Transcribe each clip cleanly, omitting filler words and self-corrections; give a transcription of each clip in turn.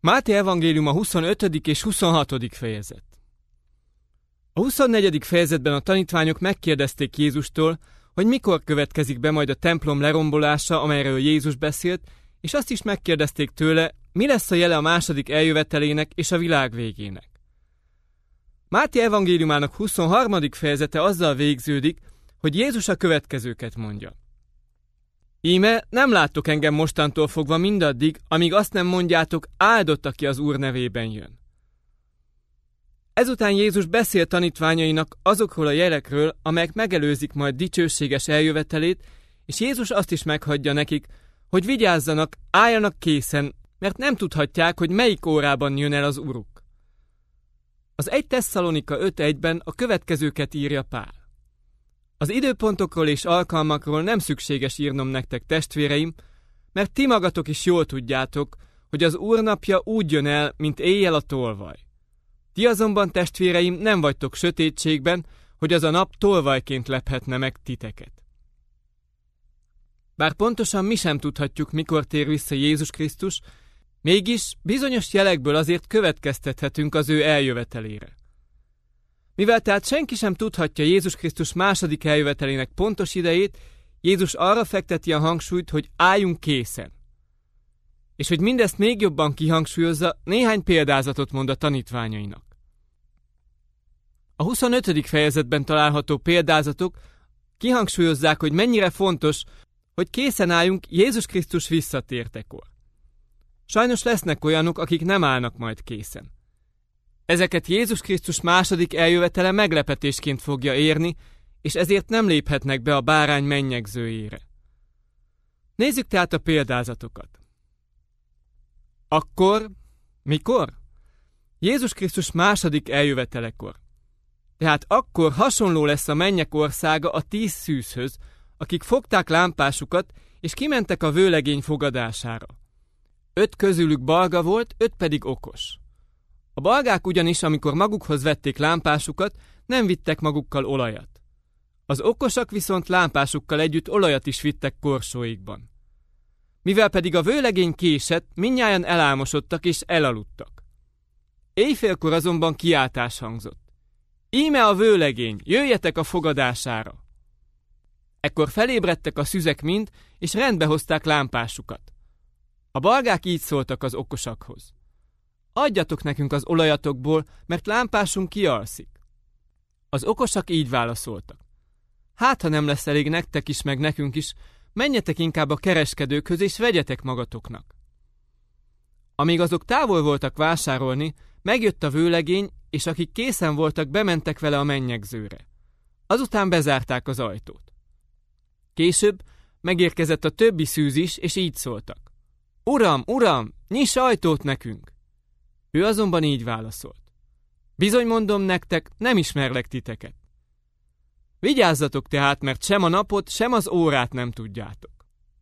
Máté evangéliuma 25. és 26. fejezet. A 24. fejezetben a tanítványok megkérdezték Jézustól, hogy mikor következik be majd a templom lerombolása, amelyről Jézus beszélt, és azt is megkérdezték tőle, mi lesz a jele a második eljövetelének és a világ végének. Máté evangéliumának 23. fejezete azzal végződik, hogy Jézus a következőket mondja. Íme nem láttok engem mostantól fogva mindaddig, amíg azt nem mondjátok, áldott, aki az Úr nevében jön. Ezután Jézus beszél tanítványainak azokról a jelekről, amelyek megelőzik majd dicsőséges eljövetelét, és Jézus azt is meghagyja nekik, hogy vigyázzanak, álljanak készen, mert nem tudhatják, hogy melyik órában jön el az Uruk. Az 1 Tesszalonika 5.1-ben a következőket írja Pál. Az időpontokról és alkalmakról nem szükséges írnom nektek, testvéreim, mert ti magatok is jól tudjátok, hogy az Úr napja úgy jön el, mint éjjel a tolvaj. Ti azonban, testvéreim, nem vagytok sötétségben, hogy az a nap tolvajként lephetne meg titeket. Bár pontosan mi sem tudhatjuk, mikor tér vissza Jézus Krisztus, mégis bizonyos jelekből azért következtethetünk az ő eljövetelére. Mivel tehát senki sem tudhatja Jézus Krisztus második eljövetelének pontos idejét, Jézus arra fekteti a hangsúlyt, hogy álljunk készen. És hogy mindezt még jobban kihangsúlyozza, néhány példázatot mond a tanítványainak. A 25. fejezetben található példázatok kihangsúlyozzák, hogy mennyire fontos, hogy készen álljunk Jézus Krisztus visszatértekor. Sajnos lesznek olyanok, akik nem állnak majd készen. Ezeket Jézus Krisztus második eljövetele meglepetésként fogja érni, és ezért nem léphetnek be a bárány mennyegzőjére. Nézzük tehát a példázatokat. Akkor, mikor? Jézus Krisztus második eljövetelekor. Tehát akkor hasonló lesz a mennyek országa a 10 szűzhöz, akik fogták lámpásukat, és kimentek a vőlegény fogadására. 5 közülük balga volt, 5 pedig okos. A balgák ugyanis, amikor magukhoz vették lámpásukat, nem vittek magukkal olajat. Az okosak viszont lámpásukkal együtt olajat is vittek korsóikban. Mivel pedig a vőlegény késett, mindnyájan elálmosodtak és elaludtak. Éjfélkor azonban kiáltás hangzott. Íme a vőlegény, jöjjetek a fogadására! Ekkor felébredtek a szüzek mind, és rendbe hozták lámpásukat. A balgák így szóltak az okosakhoz. Adjatok nekünk az olajatokból, mert lámpásunk kialszik. Az okosak így válaszoltak. Hát, ha nem lesz elég nektek is, meg nekünk is, menjetek inkább a kereskedőkhöz, és vegyetek magatoknak. Amíg azok távol voltak vásárolni, megjött a vőlegény, és akik készen voltak, bementek vele a mennyegzőre. Azután bezárták az ajtót. Később megérkezett a többi szűz is, és így szóltak. Uram, uram, nyiss ajtót nekünk! Ő azonban így válaszolt. Bizony mondom nektek, nem ismerlek titeket. Vigyázzatok tehát, mert sem a napot, sem az órát nem tudjátok.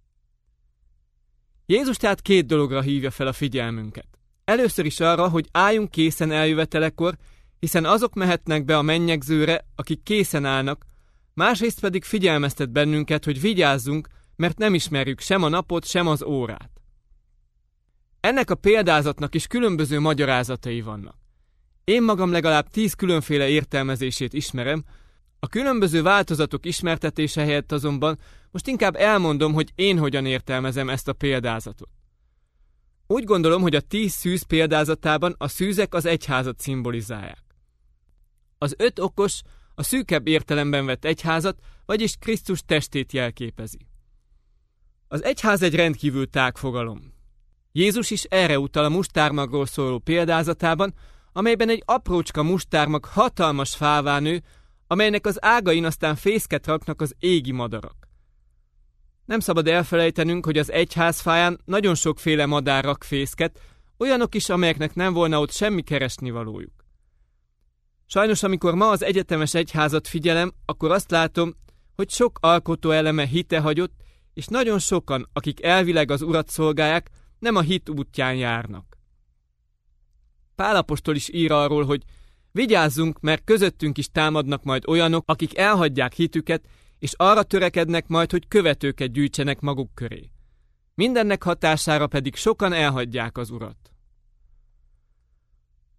Jézus tehát 2 dologra hívja fel a figyelmünket. Először is arra, hogy álljunk készen eljövetelekor, hiszen azok mehetnek be a mennyegzőre, akik készen állnak, másrészt pedig figyelmeztet bennünket, hogy vigyázzunk, mert nem ismerjük sem a napot, sem az órát. Ennek a példázatnak is különböző magyarázatai vannak. Én magam legalább 10 különféle értelmezését ismerem, a különböző változatok ismertetése helyett azonban most inkább elmondom, hogy én hogyan értelmezem ezt a példázatot. Úgy gondolom, hogy a 10 szűz példázatában a szűzek az egyházat szimbolizálják. Az 5 okos a szűkebb értelemben vett egyházat, vagyis Krisztus testét jelképezi. Az egyház egy rendkívül tág fogalom. Jézus is erre utal a mustármagról szóló példázatában, amelyben egy aprócska mustármag hatalmas fává nő, amelynek az ágain aztán fészket raknak az égi madarak. Nem szabad elfelejtenünk, hogy az egyház fáján nagyon sokféle madár rak fészket, olyanok is, amelyeknek nem volna ott semmi keresnivalójuk. Sajnos, amikor ma az egyetemes egyházat figyelem, akkor azt látom, hogy sok alkotó eleme hite hagyott, és nagyon sokan, akik elvileg az Urat szolgálják, nem a hit útján járnak. Pál apostol is ír arról, hogy vigyázzunk, mert közöttünk is támadnak majd olyanok, akik elhagyják hitüket, és arra törekednek majd, hogy követőket gyűjtsenek maguk köré. Mindennek hatására pedig sokan elhagyják az Urat.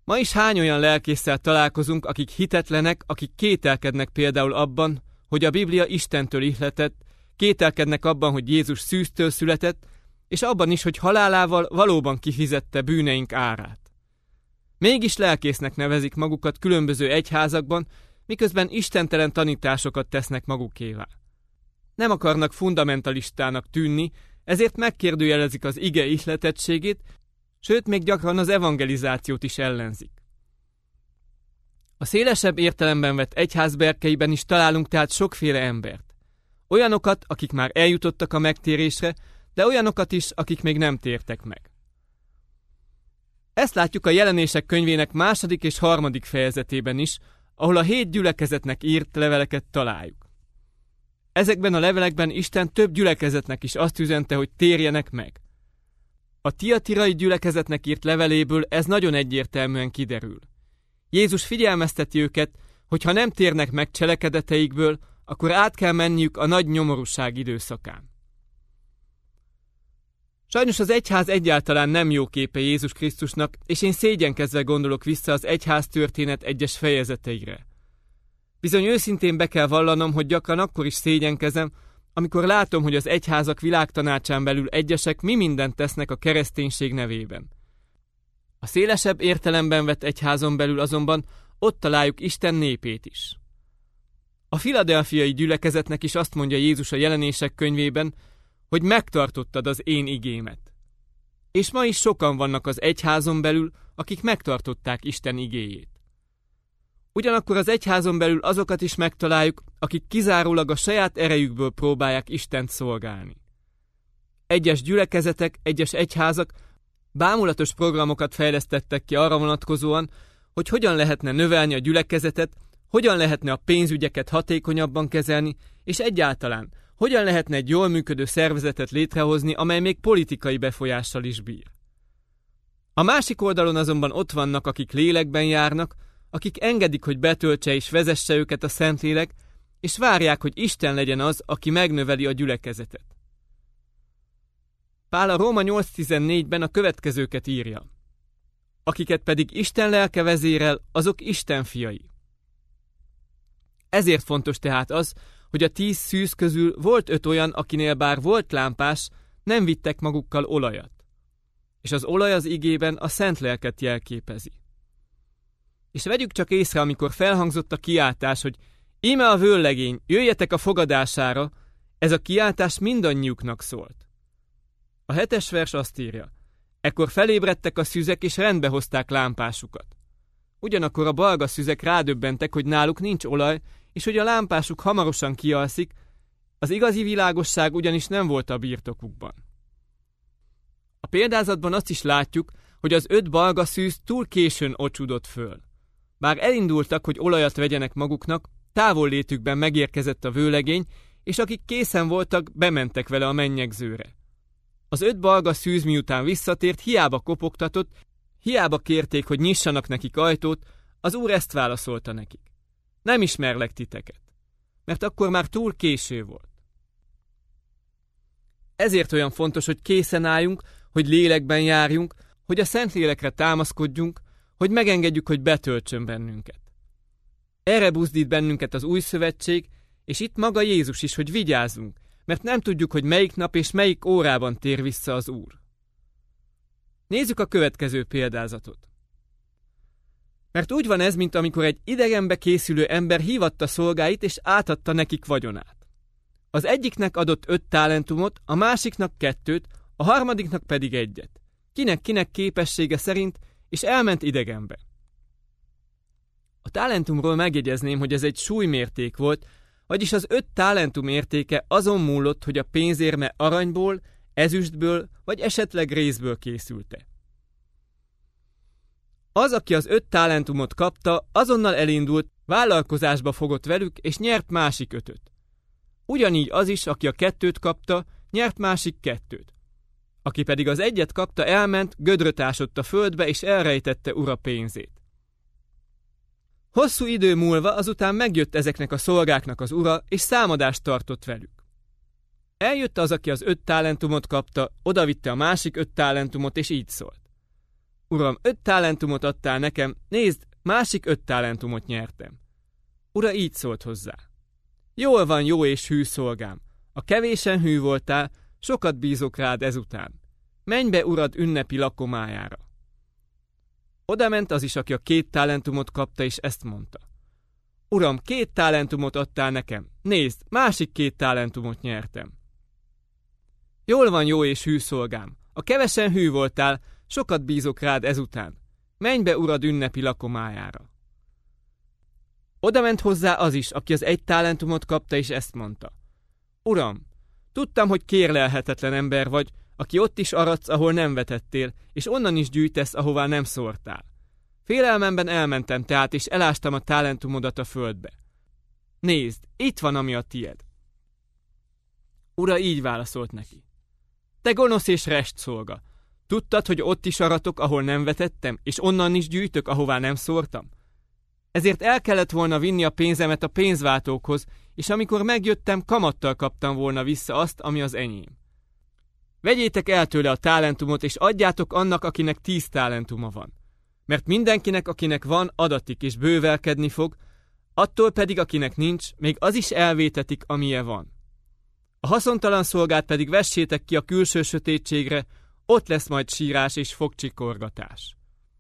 Ma is hány olyan lelkésszel találkozunk, akik hitetlenek, akik kételkednek például abban, hogy a Biblia Istentől ihletett, kételkednek abban, hogy Jézus szűztől született, és abban is, hogy halálával valóban kifizette bűneink árát. Mégis lelkésznek nevezik magukat különböző egyházakban, miközben istentelen tanításokat tesznek magukévá. Nem akarnak fundamentalistának tűnni, ezért megkérdőjelezik az ige ihletettségét, sőt még gyakran az evangelizációt is ellenzik. A szélesebb értelemben vett egyház berkeiben is találunk tehát sokféle embert. Olyanokat, akik már eljutottak a megtérésre, de olyanokat is, akik még nem tértek meg. Ezt látjuk a Jelenések könyvének 2. és 3. fejezetében is, ahol a 7 gyülekezetnek írt leveleket találjuk. Ezekben a levelekben Isten több gyülekezetnek is azt üzente, hogy térjenek meg. A tiatirai gyülekezetnek írt leveléből ez nagyon egyértelműen kiderül. Jézus figyelmezteti őket, hogy ha nem térnek meg cselekedeteikből, akkor át kell menniük a nagy nyomorúság időszakán. Sajnos az egyház egyáltalán nem jó képe Jézus Krisztusnak, és én szégyenkezve gondolok vissza az egyház történet egyes fejezeteire. Bizony őszintén be kell vallanom, hogy gyakran akkor is szégyenkezem, amikor látom, hogy az egyházak világtanácsán belül egyesek mi mindent tesznek a kereszténység nevében. A szélesebb értelemben vett egyházon belül azonban ott találjuk Isten népét is. A filadelfiai gyülekezetnek is azt mondja Jézus a Jelenések könyvében, hogy megtartottad az én igémet. És ma is sokan vannak az egyházon belül, akik megtartották Isten igéjét. Ugyanakkor az egyházon belül azokat is megtaláljuk, akik kizárólag a saját erejükből próbálják Istent szolgálni. Egyes gyülekezetek, egyes egyházak bámulatos programokat fejlesztettek ki arra vonatkozóan, hogy hogyan lehetne növelni a gyülekezetet, hogyan lehetne a pénzügyeket hatékonyabban kezelni, és egyáltalán hogyan lehetne egy jól működő szervezetet létrehozni, amely még politikai befolyással is bír. A másik oldalon azonban ott vannak, akik lélekben járnak, akik engedik, hogy betöltse és vezesse őket a Szentlélek, és várják, hogy Isten legyen az, aki megnöveli a gyülekezetet. Pál a Róma 8.14-ben a következőket írja. Akiket pedig Isten lelke vezérel, azok Isten fiai. Ezért fontos tehát az, hogy a 10 szűz közül volt 5 olyan, akinél bár volt lámpás, nem vittek magukkal olajat. És az olaj az igében a szent lelket jelképezi. És vegyük csak észre, amikor felhangzott a kiáltás, hogy íme a vőlegény, jöjjetek a fogadására, ez a kiáltás mindannyiuknak szólt. A 7. vers azt írja, ekkor felébredtek a szüzek és rendbe hozták lámpásukat. Ugyanakkor a balga szüzek rádöbbentek, hogy náluk nincs olaj, és hogy a lámpásuk hamarosan kialszik, az igazi világosság ugyanis nem volt a birtokukban. A példázatban azt is látjuk, hogy az 5 balga szűz túl későn ocsúdott föl. Bár elindultak, hogy olajat vegyenek maguknak, távollétükben megérkezett a vőlegény, és akik készen voltak, bementek vele a mennyegzőre. Az 5 balga szűz miután visszatért, hiába kopogtatott, hiába kérték, hogy nyissanak nekik ajtót, az Úr ezt válaszolta nekik. Nem ismerlek titeket, mert akkor már túl késő volt. Ezért olyan fontos, hogy készen álljunk, hogy lélekben járjunk, hogy a Szentlélekre támaszkodjunk, hogy megengedjük, hogy betöltsön bennünket. Erre buzdít bennünket az Új Szövetség, és itt maga Jézus is, hogy vigyázzunk, mert nem tudjuk, hogy melyik nap és melyik órában tér vissza az Úr. Nézzük a következő példázatot. Mert úgy van ez, mint amikor egy idegenbe készülő ember hívatta szolgáit, és átadta nekik vagyonát. Az egyiknek adott 5 talentumot, a másiknak 2, a harmadiknak pedig 1. Kinek képessége szerint, és elment idegenbe. A talentumról megjegyezném, hogy ez egy súlymérték volt, vagyis az 5 talentum értéke azon múlott, hogy a pénzérme aranyból, ezüstből vagy esetleg rézből készült-e. Az, aki az 5 talentumot kapta, azonnal elindult, vállalkozásba fogott velük, és nyert másik 5-öt. Ugyanígy az is, aki a 2 kapta, nyert másik 2. Aki pedig az 1 kapta, elment, gödröt ásott a földbe, és elrejtette ura pénzét. Hosszú idő múlva azután megjött ezeknek a szolgáknak az ura, és számadást tartott velük. Eljött az, aki az 5 talentumot kapta, odavitte a másik 5 talentumot, és így szólt. Uram, 5 talentumot adtál nekem, nézd, másik 5 talentumot nyertem. Ura így szólt hozzá. Jól van, jó és hű szolgám. A kevésen hű voltál, sokat bízok rád ezután. Menj be urad ünnepi lakomájára. Oda ment az is, aki a 2 talentumot kapta, és ezt mondta. Uram, 2 talentumot adtál nekem, nézd, másik 2 talentumot nyertem. Jól van, jó és hű szolgám. A kevesen hű voltál, sokat bízok rád ezután. Menj be urad ünnepi lakomájára. Oda ment hozzá az is, aki az 1 talentumot kapta, és ezt mondta. Uram, tudtam, hogy kérlelhetetlen ember vagy, aki ott is aradsz, ahol nem vetettél, és onnan is gyűjtesz, ahová nem szórtál. Félelmemben elmentem tehát, és elástam a talentumodat a földbe. Nézd, itt van, ami a tied. Ura így válaszolt neki. Te gonosz és rest szolga, tudtad, hogy ott is aratok, ahol nem vetettem, és onnan is gyűjtök, ahová nem szórtam? Ezért el kellett volna vinni a pénzemet a pénzváltókhoz, és amikor megjöttem, kamattal kaptam volna vissza azt, ami az enyém. Vegyétek el tőle a talentumot, és adjátok annak, akinek 10 talentuma van. Mert mindenkinek, akinek van, adatik, és bővelkedni fog, attól pedig, akinek nincs, még az is elvétetik, amilyen van. A haszontalan szolgát pedig vessétek ki a külső sötétségre, ott lesz majd sírás és fogcsikorgatás.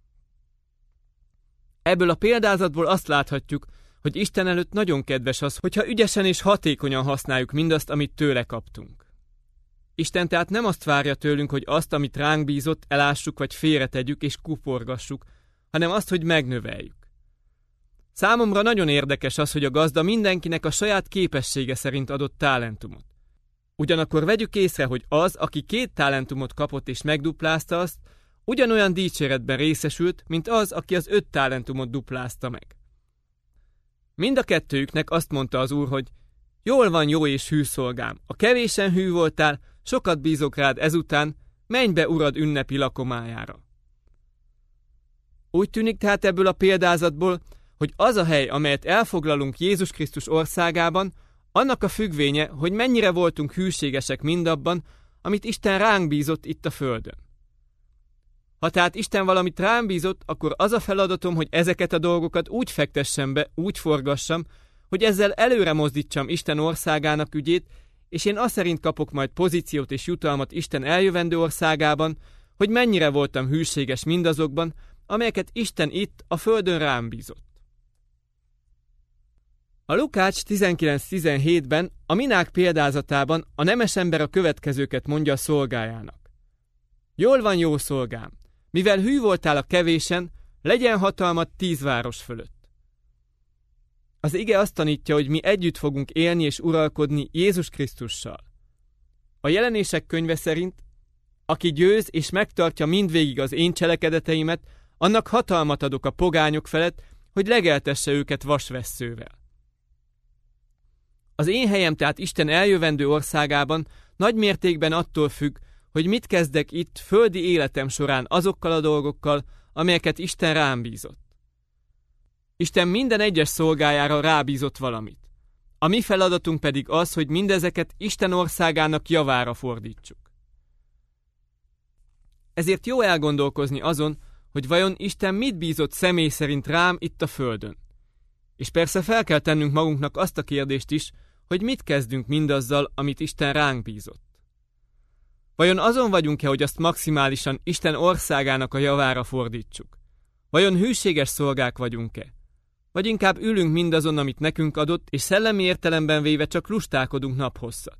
Ebből a példázatból azt láthatjuk, hogy Isten előtt nagyon kedves az, hogyha ügyesen és hatékonyan használjuk mindazt, amit tőle kaptunk. Isten tehát nem azt várja tőlünk, hogy azt, amit ránk bízott, elássuk vagy félretegyük és kuporgassuk, hanem azt, hogy megnöveljük. Számomra nagyon érdekes az, hogy a gazda mindenkinek a saját képessége szerint adott talentumot. Ugyanakkor vegyük észre, hogy az, aki 2 talentumot kapott és megduplázta azt, ugyanolyan dicséretben részesült, mint az, aki az 5 talentumot duplázta meg. Mind a kettőjüknek azt mondta az Úr, hogy jól van, jó és hű szolgám, a kevésen hű voltál, sokat bízok rád ezután, menj be urad ünnepi lakomájára. Úgy tűnik tehát ebből a példázatból, hogy az a hely, amelyet elfoglalunk Jézus Krisztus országában, annak a függvénye, hogy mennyire voltunk hűségesek mindabban, amit Isten ránk bízott itt a földön. Ha tehát Isten valamit rám bízott, akkor az a feladatom, hogy ezeket a dolgokat úgy fektessem be, úgy forgassam, hogy ezzel előre mozdítsam Isten országának ügyét, és én azt szerint kapok majd pozíciót és jutalmat Isten eljövendő országában, hogy mennyire voltam hűséges mindazokban, amelyeket Isten itt a földön rám bízott. A Lukács 19:17-ben, a minák példázatában a nemes ember a következőket mondja a szolgájának. Jól van, jó szolgám, mivel hű voltál a kevésen, legyen hatalmad 10 város fölött. Az ige azt tanítja, hogy mi együtt fogunk élni és uralkodni Jézus Krisztussal. A Jelenések könyve szerint, aki győz és megtartja mindvégig az én cselekedeteimet, annak hatalmat adok a pogányok felett, hogy legeltesse őket vasvesszővel. Az én helyem tehát Isten eljövendő országában nagy mértékben attól függ, hogy mit kezdek itt földi életem során azokkal a dolgokkal, amelyeket Isten rám bízott. Isten minden egyes szolgájára rábízott valamit. A mi feladatunk pedig az, hogy mindezeket Isten országának javára fordítsuk. Ezért jó elgondolkozni azon, hogy vajon Isten mit bízott személy szerint rám itt a földön. És persze fel kell tennünk magunknak azt a kérdést is, hogy mit kezdünk mindazzal, amit Isten ránk bízott. Vajon azon vagyunk-e, hogy azt maximálisan Isten országának a javára fordítsuk? Vajon hűséges szolgák vagyunk-e? Vagy inkább ülünk mindazon, amit nekünk adott, és szellemi értelemben véve csak lustálkodunk naphosszat?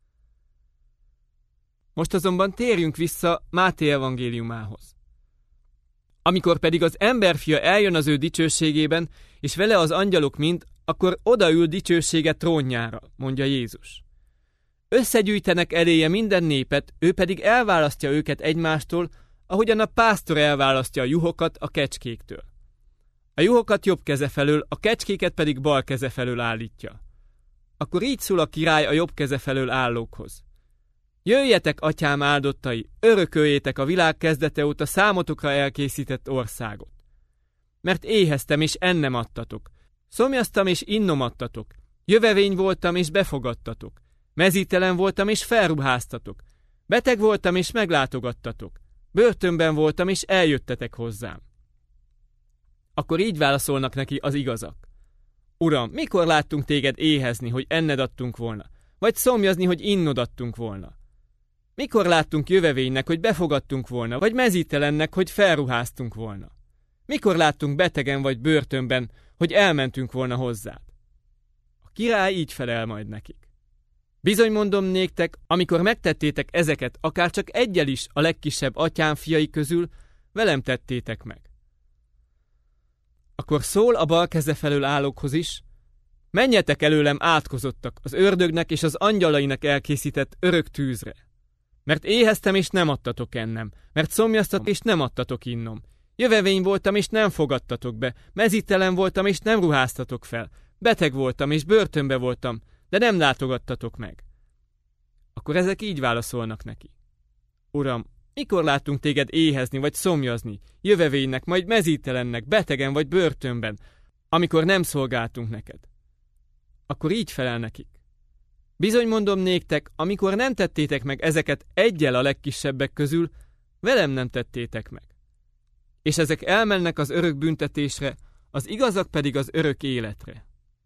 Most azonban térjünk vissza Máté evangéliumához. Amikor pedig az emberfia eljön az ő dicsőségében, és vele az angyalok mind, akkor odaül dicsősége trónjára, mondja Jézus. Összegyűjtenek eléje minden népet, ő pedig elválasztja őket egymástól, ahogyan a pásztor elválasztja a juhokat a kecskéktől. A juhokat jobb keze felől, a kecskéket pedig bal keze felől állítja. Akkor így szól a király a jobb keze felől állókhoz. Jöjjetek, atyám áldottai, örököljétek a világ kezdete óta számotokra elkészített országot. Mert éheztem, és ennem adtatok. Szomjaztam, és innom adtatok. Jövevény voltam, és befogadtatok. Mezítelen voltam, és felruháztatok. Beteg voltam, és meglátogattatok. börtönben voltam, és eljöttetek hozzám. Akkor így válaszolnak neki az igazak. Uram, mikor láttunk téged éhezni, hogy enned adtunk volna? Vagy szomjazni, hogy innod adtunk volna? Mikor láttunk jövevénynek, hogy befogadtunk volna? Vagy mezítelennek, hogy felruháztunk volna? Mikor láttunk betegen vagy börtönben, hogy elmentünk volna hozzád? A király így felel majd nekik. Bizony mondom néktek, amikor megtettétek ezeket, akár csak eggyel is a legkisebb atyám fiai közül, velem tettétek meg. Akkor szól a bal keze felől állókhoz is, menjetek előlem átkozottak az ördögnek és az angyalainak elkészített örök tűzre. Mert éheztem és nem adtatok ennem, mert szomjaztatok és nem adtatok innom. Jövevény voltam és nem fogadtatok be, mezítelen voltam és nem ruháztatok fel, beteg voltam és börtönbe voltam, de nem látogattatok meg. Akkor ezek így válaszolnak neki. Uram, mikor láttunk téged éhezni vagy szomjazni, jövevénynek, majd mezítelennek, betegen vagy börtönben, amikor nem szolgáltunk neked? Akkor így felel nekik. Bizony mondom néktek, amikor nem tettétek meg ezeket eggyel a legkisebbek közül, velem nem tettétek meg. És ezek elmennek az örök büntetésre, az igazak pedig az örök életre.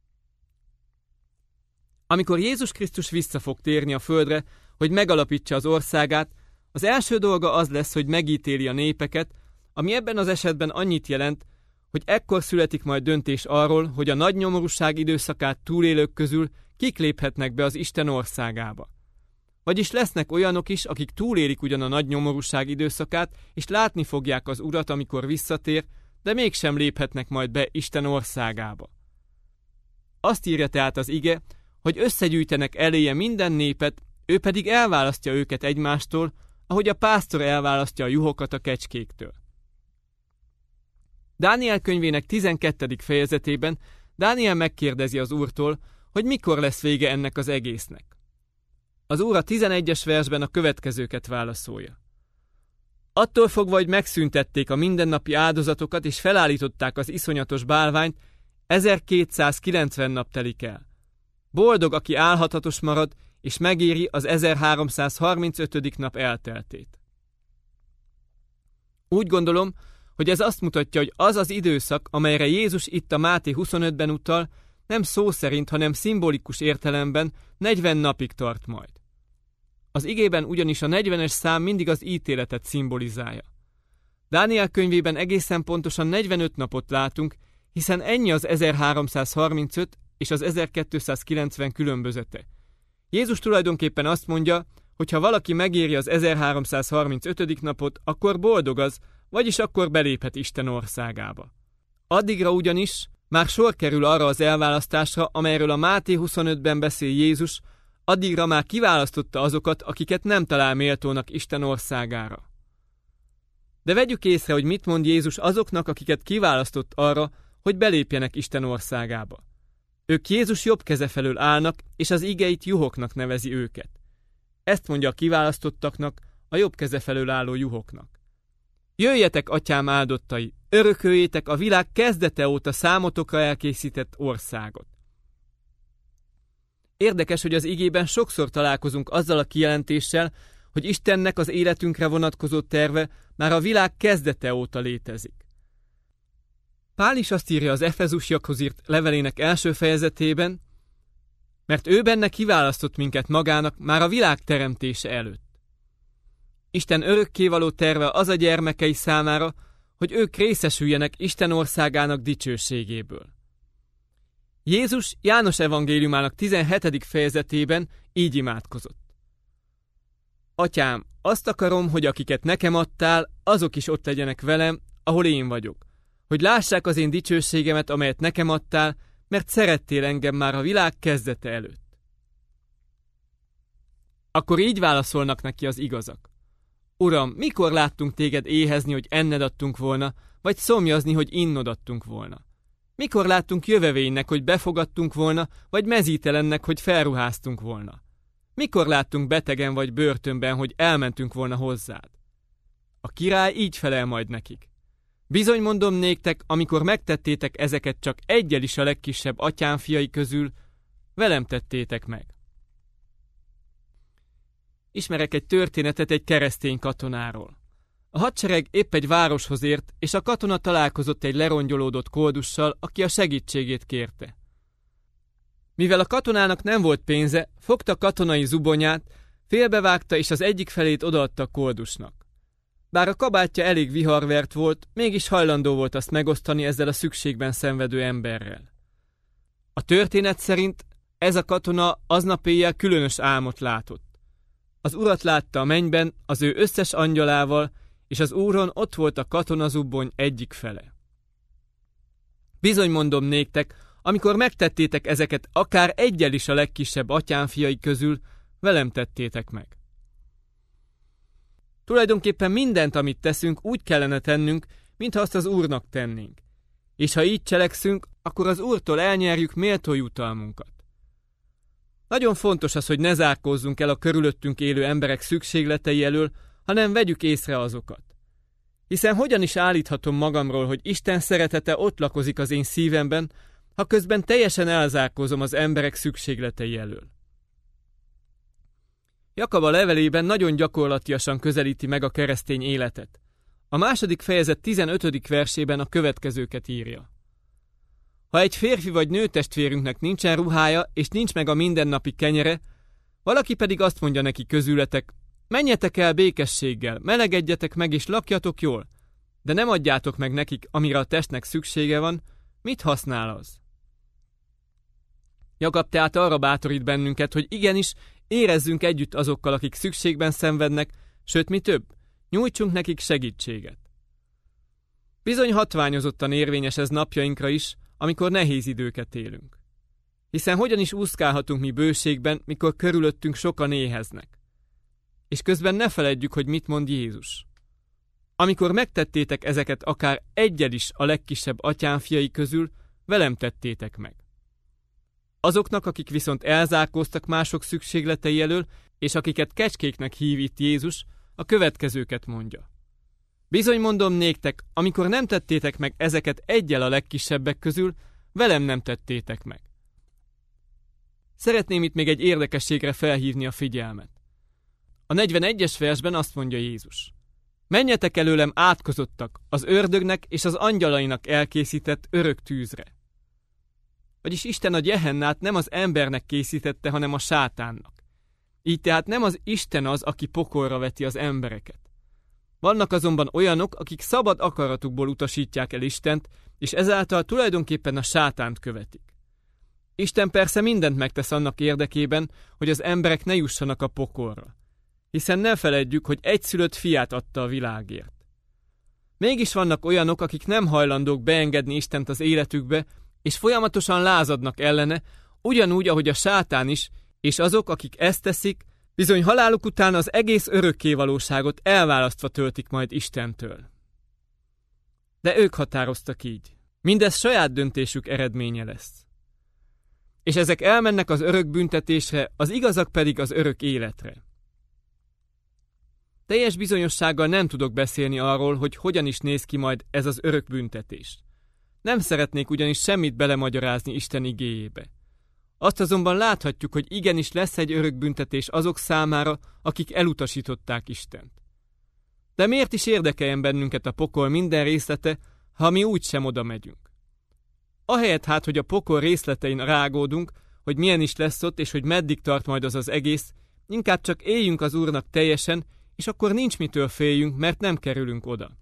Amikor Jézus Krisztus vissza fog térni a földre, hogy megalapítsa az országát, az első dolga az lesz, hogy megítéli a népeket, ami ebben az esetben annyit jelent, hogy ekkor születik majd döntés arról, hogy a nagy nyomorúság időszakát túlélők közül kik léphetnek be az Isten országába. Vagyis lesznek olyanok is, akik túlélik ugyan a nagy nyomorúság időszakát, és látni fogják az Urat, amikor visszatér, de mégsem léphetnek majd be Isten országába. Azt írja tehát az ige, hogy összegyűjtenek eléje minden népet, ő pedig elválasztja őket egymástól, ahogy a pásztor elválasztja a juhokat a kecskéktől. Dániel könyvének 12. fejezetében Dániel megkérdezi az Úrtól, hogy mikor lesz vége ennek az egésznek. Az Úr a 11-es versben a következőket válaszolja. Attól fogva, hogy megszüntették a mindennapi áldozatokat és felállították az iszonyatos bálványt, 1290 nap telik el. Boldog, aki álhatatos marad, és megéri az 1335. nap elteltét. Úgy gondolom, hogy ez azt mutatja, hogy az az időszak, amelyre Jézus itt a Máté 25-ben utal, nem szó szerint, hanem szimbolikus értelemben 40 napig tart majd. Az igében ugyanis a 40-es szám mindig az ítéletet szimbolizálja. Dániel könyvében egészen pontosan 45 napot látunk, hiszen ennyi az 1335 és az 1290 különbözete. Jézus tulajdonképpen azt mondja, hogy ha valaki megéri az 1335. napot, akkor boldog az, vagyis akkor beléphet Isten országába. Addigra ugyanis már sor kerül arra az elválasztásra, amelyről a Máté 25-ben beszél Jézus, addigra már kiválasztotta azokat, akiket nem talál méltónak Isten országára. De vegyük észre, hogy mit mond Jézus azoknak, akiket kiválasztott arra, hogy belépjenek Isten országába. Ők Jézus jobb keze felől állnak, és az igeit juhoknak nevezi őket. Ezt mondja a kiválasztottaknak, a jobb keze felől álló juhoknak. Jöjjetek, atyám áldottai, örököljétek a világ kezdete óta számotokra elkészített országot. Érdekes, hogy az igében sokszor találkozunk azzal a kijelentéssel, hogy Istennek az életünkre vonatkozó terve már a világ kezdete óta létezik. Pál is azt írja az Efezusiakhoz írt levelének első fejezetében, mert ő benne kiválasztott minket magának már a világ teremtése előtt. Isten örökkévaló terve az a gyermekei számára, hogy ők részesüljenek Isten országának dicsőségéből. Jézus János evangéliumának 17. fejezetében így imádkozott. Atyám, azt akarom, hogy akiket nekem adtál, azok is ott legyenek velem, ahol én vagyok, hogy lássák az én dicsőségemet, amelyet nekem adtál, mert szerettél engem már a világ kezdete előtt. Akkor így válaszolnak neki az igazak. Uram, mikor láttunk téged éhezni, hogy enned adtunk volna, vagy szomjazni, hogy innod adtunk volna? Mikor láttunk jövevénynek, hogy befogadtunk volna, vagy mezítelennek, hogy felruháztunk volna? Mikor láttunk betegen vagy börtönben, hogy elmentünk volna hozzád? A király így felel majd nekik. Bizony mondom néktek, amikor megtettétek ezeket csak eggyel is a legkisebb atyám fiai közül, velem tettétek meg. Ismerek egy történetet egy keresztény katonáról. A hadsereg épp egy városhoz ért, és a katona találkozott egy lerongyolódott koldussal, aki a segítségét kérte. Mivel a katonának nem volt pénze, fogta katonai zubonyát, félbevágta és az egyik felét odaadta a koldusnak. Bár a kabátja elég viharvert volt, mégis hajlandó volt azt megosztani ezzel a szükségben szenvedő emberrel. A történet szerint ez a katona aznap éjjel különös álmot látott. Az urat látta a mennyben az ő összes angyalával, és az úron ott volt a katonazubony egyik fele. Bizony mondom néktek, amikor megtettétek ezeket akár eggyel is a legkisebb atyám fiai közül, velem tettétek meg. Tulajdonképpen mindent, amit teszünk, úgy kellene tennünk, mintha azt az Úrnak tennénk. És ha így cselekszünk, akkor az Úrtól elnyerjük méltó jutalmunkat. Nagyon fontos az, hogy ne zárkózzunk el a körülöttünk élő emberek szükségletei elől, hanem vegyük észre azokat. Hiszen hogyan is állíthatom magamról, hogy Isten szeretete ott lakozik az én szívemben, ha közben teljesen elzárkózom az emberek szükségletei elől. Jakab a levelében nagyon gyakorlatiasan közelíti meg a keresztény életet. A 2. fejezet 15. versében a következőket írja. Ha egy férfi vagy nőtestvérünknek nincsen ruhája, és nincs meg a mindennapi kenyere, valaki pedig azt mondja neki közületek, menjetek el békességgel, melegedjetek meg és lakjatok jól, de nem adjátok meg nekik, amire a testnek szüksége van, mit használ az? Jakab tehát arra bátorít bennünket, hogy igenis érezzünk együtt azokkal, akik szükségben szenvednek, sőt mi több, nyújtsunk nekik segítséget. Bizony hatványozottan érvényes ez napjainkra is, amikor nehéz időket élünk. Hiszen hogyan is úszkálhatunk mi bőségben, mikor körülöttünk sokan éheznek. És közben ne feledjük, hogy mit mond Jézus. Amikor megtettétek ezeket akár eggyel is a legkisebb atyám fiai közül, velem tettétek meg. Azoknak, akik viszont elzárkóztak mások szükségletei elől, és akiket kecskéknek hív itt Jézus, a következőket mondja. Bizony mondom néktek, amikor nem tettétek meg ezeket eggyel a legkisebbek közül, velem nem tettétek meg. Szeretném itt még egy érdekességre felhívni a figyelmet. A 41. versben azt mondja Jézus. Menjetek előlem átkozottak az ördögnek és az angyalainak elkészített örök tűzre. Vagyis Isten a Jehennát nem az embernek készítette, hanem a sátánnak. Így tehát nem az Isten az, aki pokolra veti az embereket. Vannak azonban olyanok, akik szabad akaratukból utasítják el Istent, és ezáltal tulajdonképpen a sátánt követik. Isten persze mindent megtesz annak érdekében, hogy az emberek ne jussanak a pokolra. Hiszen ne feledjük, hogy egyszülött fiát adta a világért. Mégis vannak olyanok, akik nem hajlandók beengedni Istent az életükbe, és folyamatosan lázadnak ellene, ugyanúgy, ahogy a sátán is, és azok, akik ezt teszik, bizony haláluk után az egész örökkévalóságot elválasztva töltik majd Istentől. De ők határoztak így. Mindez saját döntésük eredménye lesz. És ezek elmennek az örök büntetésre, az igazak pedig az örök életre. Teljes bizonyossággal nem tudok beszélni arról, hogy hogyan is néz ki majd ez az örök büntetés. Nem szeretnék ugyanis semmit belemagyarázni Isten igéjébe. Azt azonban láthatjuk, hogy igenis lesz egy örök büntetés azok számára, akik elutasították Istent. De miért is érdekeljen bennünket a pokol minden részlete, ha mi úgysem oda megyünk? Ahelyett hát, hogy a pokol részletein rágódunk, hogy milyen is lesz ott, és hogy meddig tart majd az az egész, inkább csak éljünk az Úrnak teljesen, és akkor nincs mitől féljünk, mert nem kerülünk oda.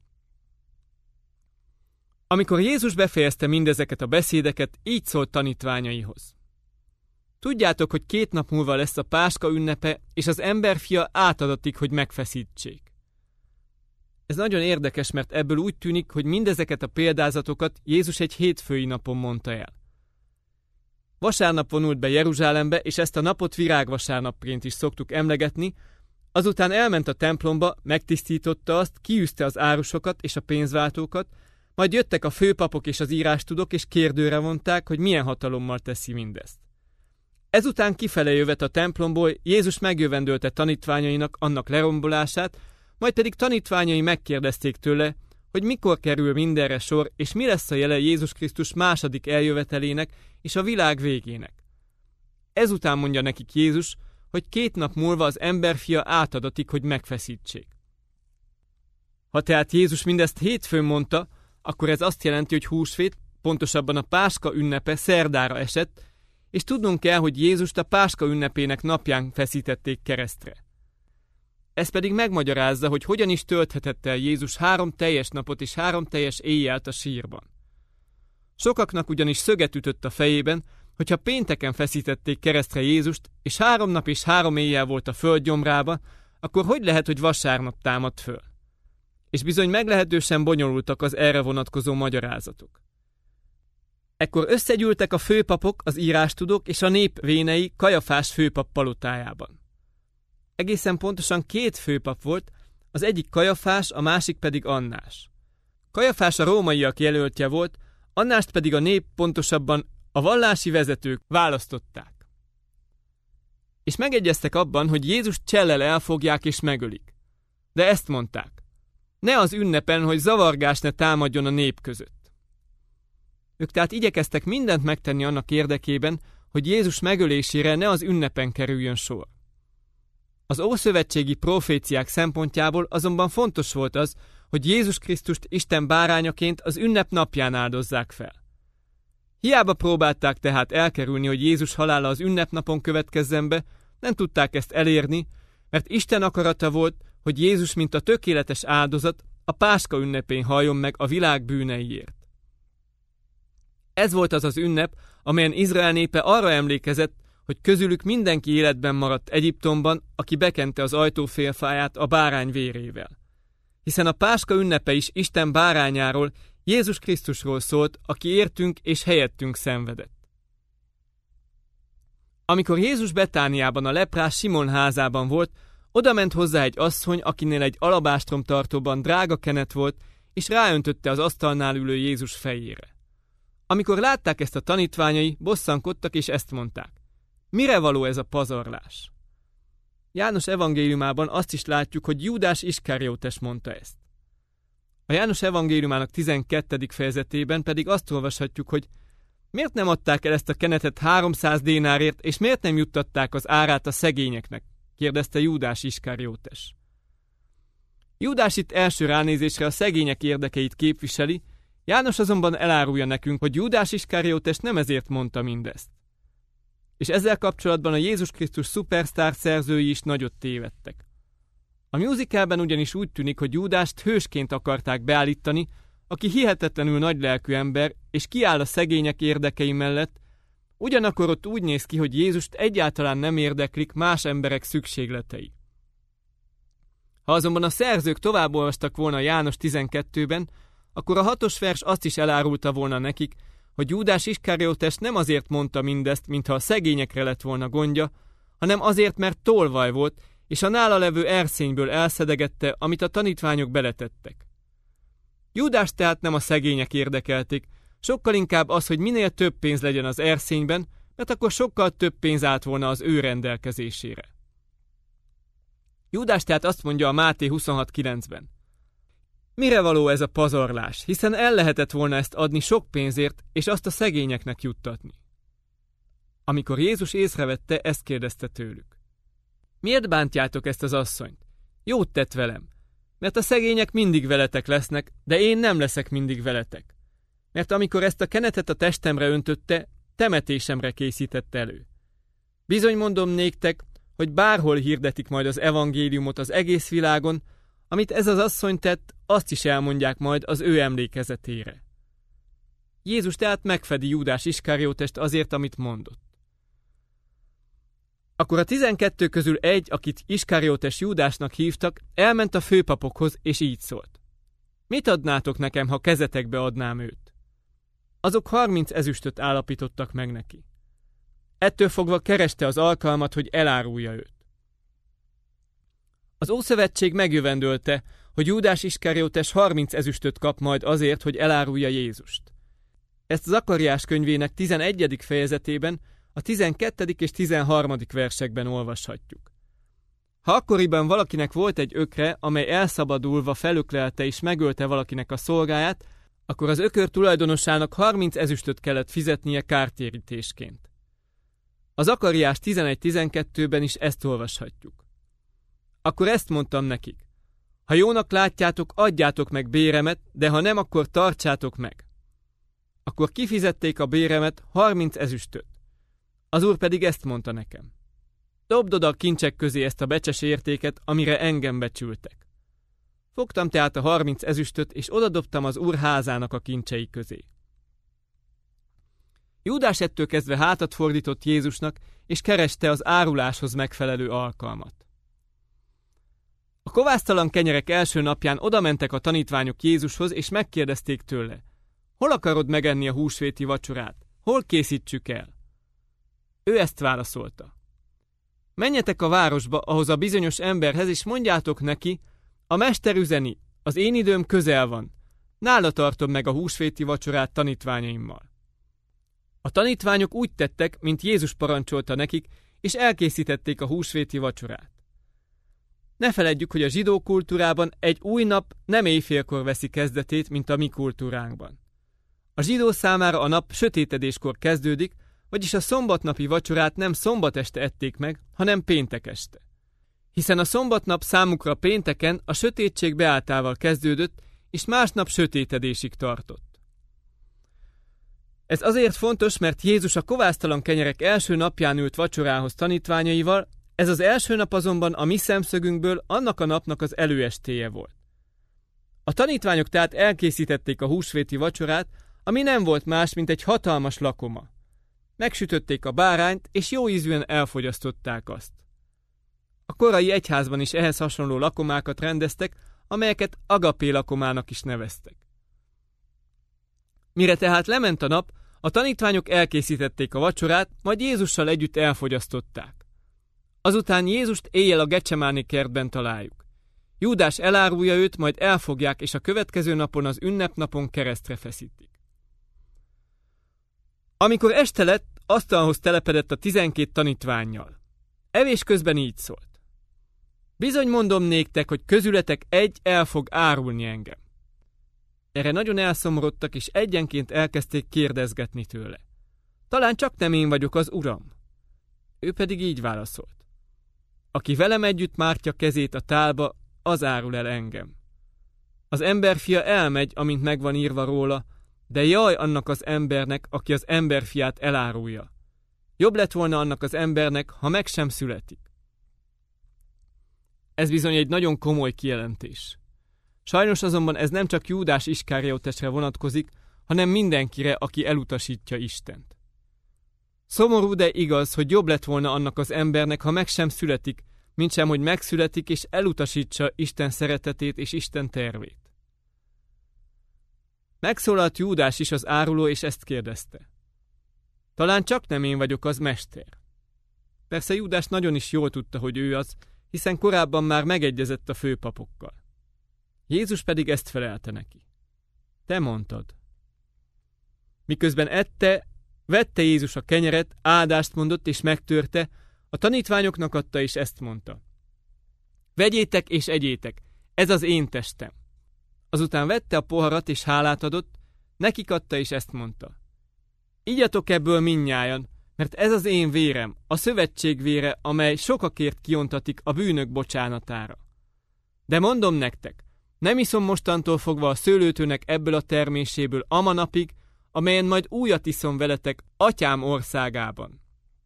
Amikor Jézus befejezte mindezeket a beszédeket, így szólt tanítványaihoz. Tudjátok, hogy 2 nap múlva lesz a Páska ünnepe, és az emberfia átadatik, hogy megfeszítsék. Ez nagyon érdekes, mert ebből úgy tűnik, hogy mindezeket a példázatokat Jézus egy hétfői napon mondta el. Vasárnap vonult be Jeruzsálembe, és ezt a napot virágvasárnapként is szoktuk emlegetni, azután elment a templomba, megtisztította azt, kiűzte az árusokat és a pénzváltókat, majd jöttek a főpapok és az írástudók, és kérdőre vonták, hogy milyen hatalommal teszi mindezt. Ezután kifele jövet a templomból, Jézus megjövendölte tanítványainak annak lerombolását, majd pedig tanítványai megkérdezték tőle, hogy mikor kerül mindenre sor, és mi lesz a jele Jézus Krisztus második eljövetelének és a világ végének. Ezután mondja nekik Jézus, hogy 2 nap múlva az emberfia átadatik, hogy megfeszítsék. Ha tehát Jézus mindezt hétfőn mondta, akkor ez azt jelenti, hogy húsvét, pontosabban a Páska ünnepe szerdára esett, és tudnunk kell, hogy Jézust a Páska ünnepének napján feszítették keresztre. Ez pedig megmagyarázza, hogy hogyan is tölthetett el Jézus 3 teljes napot és 3 teljes éjjelt a sírban. Sokaknak ugyanis szöget ütött a fejében, hogyha pénteken feszítették keresztre Jézust, és 3 nap és 3 éjjel volt a föld gyomrában, akkor hogy lehet, hogy vasárnap támadt föl? És bizony meglehetősen bonyolultak az erre vonatkozó magyarázatok. Ekkor összegyűltek a főpapok, az írástudók és a nép vénei Kajafás főpap palotájában. Egészen pontosan 2 főpap volt, az egyik Kajafás, a másik pedig Annás. Kajafás a rómaiak jelöltje volt, Annást pedig a nép, pontosabban a vallási vezetők választották. És megegyeztek abban, hogy Jézust csellel elfogják és megölik. De ezt mondták: ne az ünnepen, hogy zavargás ne támadjon a nép között. Ők tehát igyekeztek mindent megtenni annak érdekében, hogy Jézus megölésére ne az ünnepen kerüljön sor. Az ószövetségi proféciák szempontjából azonban fontos volt az, hogy Jézus Krisztust Isten bárányaként az ünnep napján áldozzák fel. Hiába próbálták tehát elkerülni, hogy Jézus halála az ünnepnapon következzen be, nem tudták ezt elérni, mert Isten akarata volt, hogy Jézus, mint a tökéletes áldozat, a Páska ünnepén halljon meg a világ bűneiért. Ez volt az az ünnep, amelyen Izrael népe arra emlékezett, hogy közülük mindenki életben maradt Egyiptomban, aki bekente az ajtófélfáját a bárány vérével. Hiszen a Páska ünnepe is Isten bárányáról, Jézus Krisztusról szólt, aki értünk és helyettünk szenvedett. Amikor Jézus Betániában a leprás Simon házában volt, odament hozzá egy asszony, akinél egy alabástrom tartóban drága kenet volt, és ráöntötte az asztalnál ülő Jézus fejére. Amikor látták ezt a tanítványai, bosszankodtak és ezt mondták: mire való ez a pazarlás? János evangéliumában azt is látjuk, hogy Júdás Iskariótes mondta ezt. A János evangéliumának 12. fejezetében pedig azt olvashatjuk, hogy miért nem adták el ezt a kenetet 300 dénárért, és miért nem juttatták az árát a szegényeknek? Kérdezte Júdás Iskariótes. Júdás itt első ránézésre a szegények érdekeit képviseli, János azonban elárulja nekünk, hogy Júdás Iskariótes nem ezért mondta mindezt. És ezzel kapcsolatban a Jézus Krisztus szupersztár szerzői is nagyot tévedtek. A musicalben ugyanis úgy tűnik, hogy Júdást hősként akarták beállítani, aki hihetetlenül nagylelkű ember, és kiáll a szegények érdekei mellett, ugyanakkor ott úgy néz ki, hogy Jézust egyáltalán nem érdeklik más emberek szükségletei. Ha azonban a szerzők tovább olvastak volna János 12-ben, akkor a 6. vers azt is elárulta volna nekik, hogy Júdás Iskariótes nem azért mondta mindezt, mintha a szegényekre lett volna gondja, hanem azért, mert tolvaj volt, és a nála levő erszényből elszedegette, amit a tanítványok beletettek. Júdást tehát nem a szegények érdekelték, sokkal inkább az, hogy minél több pénz legyen az erszényben, mert akkor sokkal több pénz állt volna az ő rendelkezésére. Júdás tehát azt mondja a Máté 26.9-ben: mire való ez a pazarlás, hiszen el lehetett volna ezt adni sok pénzért, és azt a szegényeknek juttatni. Amikor Jézus észrevette, ezt kérdezte tőlük: miért bántjátok ezt az asszonyt? Jót tett velem, mert a szegények mindig veletek lesznek, de én nem leszek mindig veletek. Mert amikor ezt a kenetet a testemre öntötte, temetésemre készített elő. Bizony mondom néktek, hogy bárhol hirdetik majd az evangéliumot az egész világon, amit ez az asszony tett, azt is elmondják majd az ő emlékezetére. Jézus tehát megfedi Júdás Iskariótest azért, amit mondott. Akkor a 12 közül egy, akit Iskariótes Júdásnak hívtak, elment a főpapokhoz, és így szólt: mit adnátok nekem, ha kezetekbe adnám őt? Azok 30 ezüstöt állapítottak meg neki. Ettől fogva kereste az alkalmat, hogy elárulja őt. Az Ószövetség megjövendölte, hogy Júdás Iskariótes 30 ezüstöt kap majd azért, hogy elárulja Jézust. Ezt Zakariás könyvének 11. fejezetében, a 12. és 13. versekben olvashatjuk. Ha akkoriban valakinek volt egy ökre, amely elszabadulva felöklelte és megölte valakinek a szolgáját, akkor az ökör tulajdonosának 30 ezüstöt kellett fizetnie kártérítésként. A Zakariás 11.12-ben is ezt olvashatjuk. Akkor ezt mondtam nekik: Ha jónak látjátok, adjátok meg béremet, de ha nem, akkor tartsátok meg. Akkor kifizették a béremet 30 ezüstöt. Az úr pedig ezt mondta nekem: dobd oda a kincsek közé ezt a becses értéket, amire engem becsültek. Fogtam tehát a 30 ezüstöt, és odadobtam az úr házának a kincsei közé. Júdás ettől kezdve hátat fordított Jézusnak, és kereste az áruláshoz megfelelő alkalmat. A kovásztalan kenyerek első napján odamentek a tanítványok Jézushoz, és megkérdezték tőle: hol akarod megenni a húsvéti vacsorát? Hol készítsük el? Ő ezt válaszolta: menjetek a városba, ahhoz a bizonyos emberhez, és mondjátok neki: a mester üzeni, az én időm közel van, nála tartom meg a húsvéti vacsorát tanítványaimmal. A tanítványok úgy tettek, mint Jézus parancsolta nekik, és elkészítették a húsvéti vacsorát. Ne feledjük, hogy a zsidó kultúrában egy új nap nem éjfélkor veszi kezdetét, mint a mi kultúránkban. A zsidó számára a nap sötétedéskor kezdődik, vagyis a szombatnapi vacsorát nem szombat este ették meg, hanem péntek este. Hiszen a szombatnap számukra pénteken a sötétség beáltával kezdődött, és másnap sötétedésig tartott. Ez azért fontos, mert Jézus a kovásztalan kenyerek első napján ült vacsorához tanítványaival, ez az első nap azonban a mi szemszögünkből annak a napnak az előestéje volt. A tanítványok tehát elkészítették a húsvéti vacsorát, ami nem volt más, mint egy hatalmas lakoma. Megsütötték a bárányt, és jó ízűen elfogyasztották azt. A korai egyházban is ehhez hasonló lakomákat rendeztek, amelyeket agapé lakomának is neveztek. Mire tehát lement a nap, a tanítványok elkészítették a vacsorát, majd Jézussal együtt elfogyasztották. Azután Jézust éjjel a Gecsemáni kertben találjuk. Júdás elárulja őt, majd elfogják, és a következő napon, az ünnepnapon keresztre feszítik. Amikor este lett, asztalhoz telepedett a 12 tanítvánnyal. Evés közben így szólt: bizony mondom néktek, hogy közületek egy el fog árulni engem. Erre nagyon elszomorodtak, és egyenként elkezdték kérdezgetni tőle: talán csak nem én vagyok az Uram? Ő pedig így válaszolt: aki velem együtt mártja kezét a tálba, az árul el engem. Az emberfia elmegy, amint megvan írva róla, de jaj annak az embernek, aki az emberfiát elárulja. Jobb lett volna annak az embernek, ha meg sem születik. Ez bizony egy nagyon komoly kijelentés. Sajnos azonban ez nem csak Júdás Iskariótesre vonatkozik, hanem mindenkire, aki elutasítja Istent. Szomorú, de igaz, hogy jobb lett volna annak az embernek, ha meg sem születik, mintsem, hogy megszületik és elutasítsa Isten szeretetét és Isten tervét. Megszólalt Júdás is az áruló, és ezt kérdezte: talán csak nem én vagyok az, mester? Persze Júdás nagyon is jól tudta, hogy ő az, hiszen korábban már megegyezett a főpapokkal. Jézus pedig ezt felelte neki: te mondtad. Miközben ette, vette Jézus a kenyeret, áldást mondott és megtörte, a tanítványoknak adta és ezt mondta: vegyétek és egyétek, ez az én testem. Azután vette a poharat és hálát adott, nekik adta és ezt mondta: igyatok ebből mindnyájan, mert ez az én vérem, a szövetség vére, amely sokakért kiontatik a bűnök bocsánatára. De mondom nektek, nem iszom mostantól fogva a szőlőtőnek ebből a terméséből ama napig, amelyen majd újat iszom veletek Atyám országában.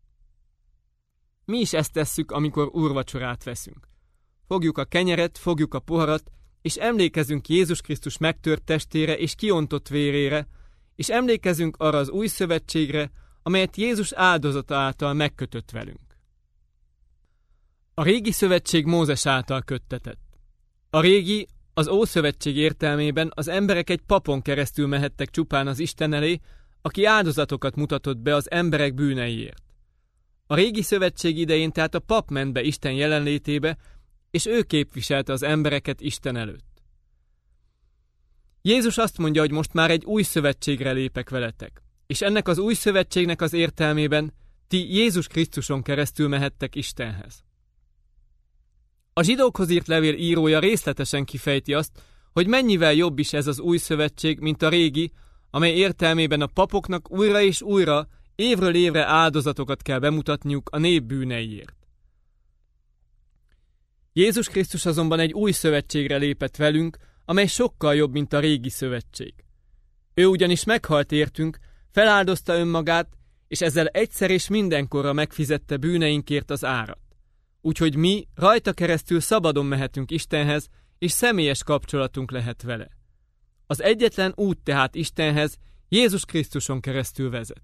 Mi is ezt tesszük, amikor úrvacsorát veszünk. Fogjuk a kenyeret, fogjuk a poharat, és emlékezünk Jézus Krisztus megtört testére és kiontott vérére, és emlékezünk arra az új szövetségre, amelyet Jézus áldozata által megkötött velünk. A régi szövetség Mózes által köttetett. A régi, az Ószövetség értelmében az emberek egy papon keresztül mehettek csupán az Isten elé, aki áldozatokat mutatott be az emberek bűneiért. A régi szövetség idején tehát a pap ment be Isten jelenlétébe, és ő képviselte az embereket Isten előtt. Jézus azt mondja, hogy most már egy új szövetségre lépek veletek, és ennek az új szövetségnek az értelmében ti Jézus Krisztuson keresztül mehettek Istenhez. A zsidókhoz írt levél írója részletesen kifejti azt, hogy mennyivel jobb is ez az új szövetség, mint a régi, amely értelmében a papoknak újra és újra, évről évre áldozatokat kell bemutatniuk a nép bűneiért. Jézus Krisztus azonban egy új szövetségre lépett velünk, amely sokkal jobb, mint a régi szövetség. Ő ugyanis meghalt értünk, feláldozta önmagát, és ezzel egyszer és mindenkorra megfizette bűneinkért az árat. Úgyhogy mi rajta keresztül szabadon mehetünk Istenhez, és személyes kapcsolatunk lehet vele. Az egyetlen út tehát Istenhez Jézus Krisztuson keresztül vezet.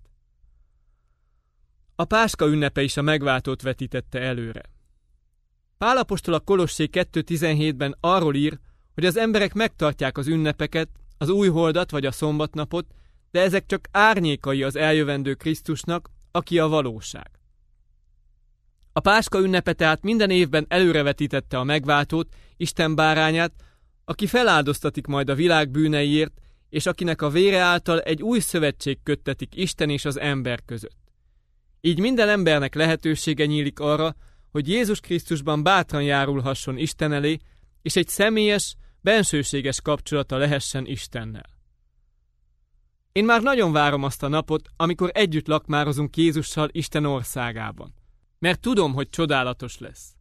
A Páska ünnepe is a megváltót vetítette előre. Pál apostol a Kolossé 2.17-ben arról ír, hogy az emberek megtartják az ünnepeket, az újholdat vagy a szombatnapot, de ezek csak árnyékai az eljövendő Krisztusnak, aki a valóság. A Páska ünnepe tehát minden évben előrevetítette a megváltót, Isten bárányát, aki feláldoztatik majd a világ bűneiért, és akinek a vére által egy új szövetség köttetik Isten és az ember között. Így minden embernek lehetősége nyílik arra, hogy Jézus Krisztusban bátran járulhasson Isten elé, és egy személyes, bensőséges kapcsolata lehessen Istennel. Én már nagyon várom azt a napot, amikor együtt lakmározunk Jézussal Isten országában, mert tudom, hogy csodálatos lesz.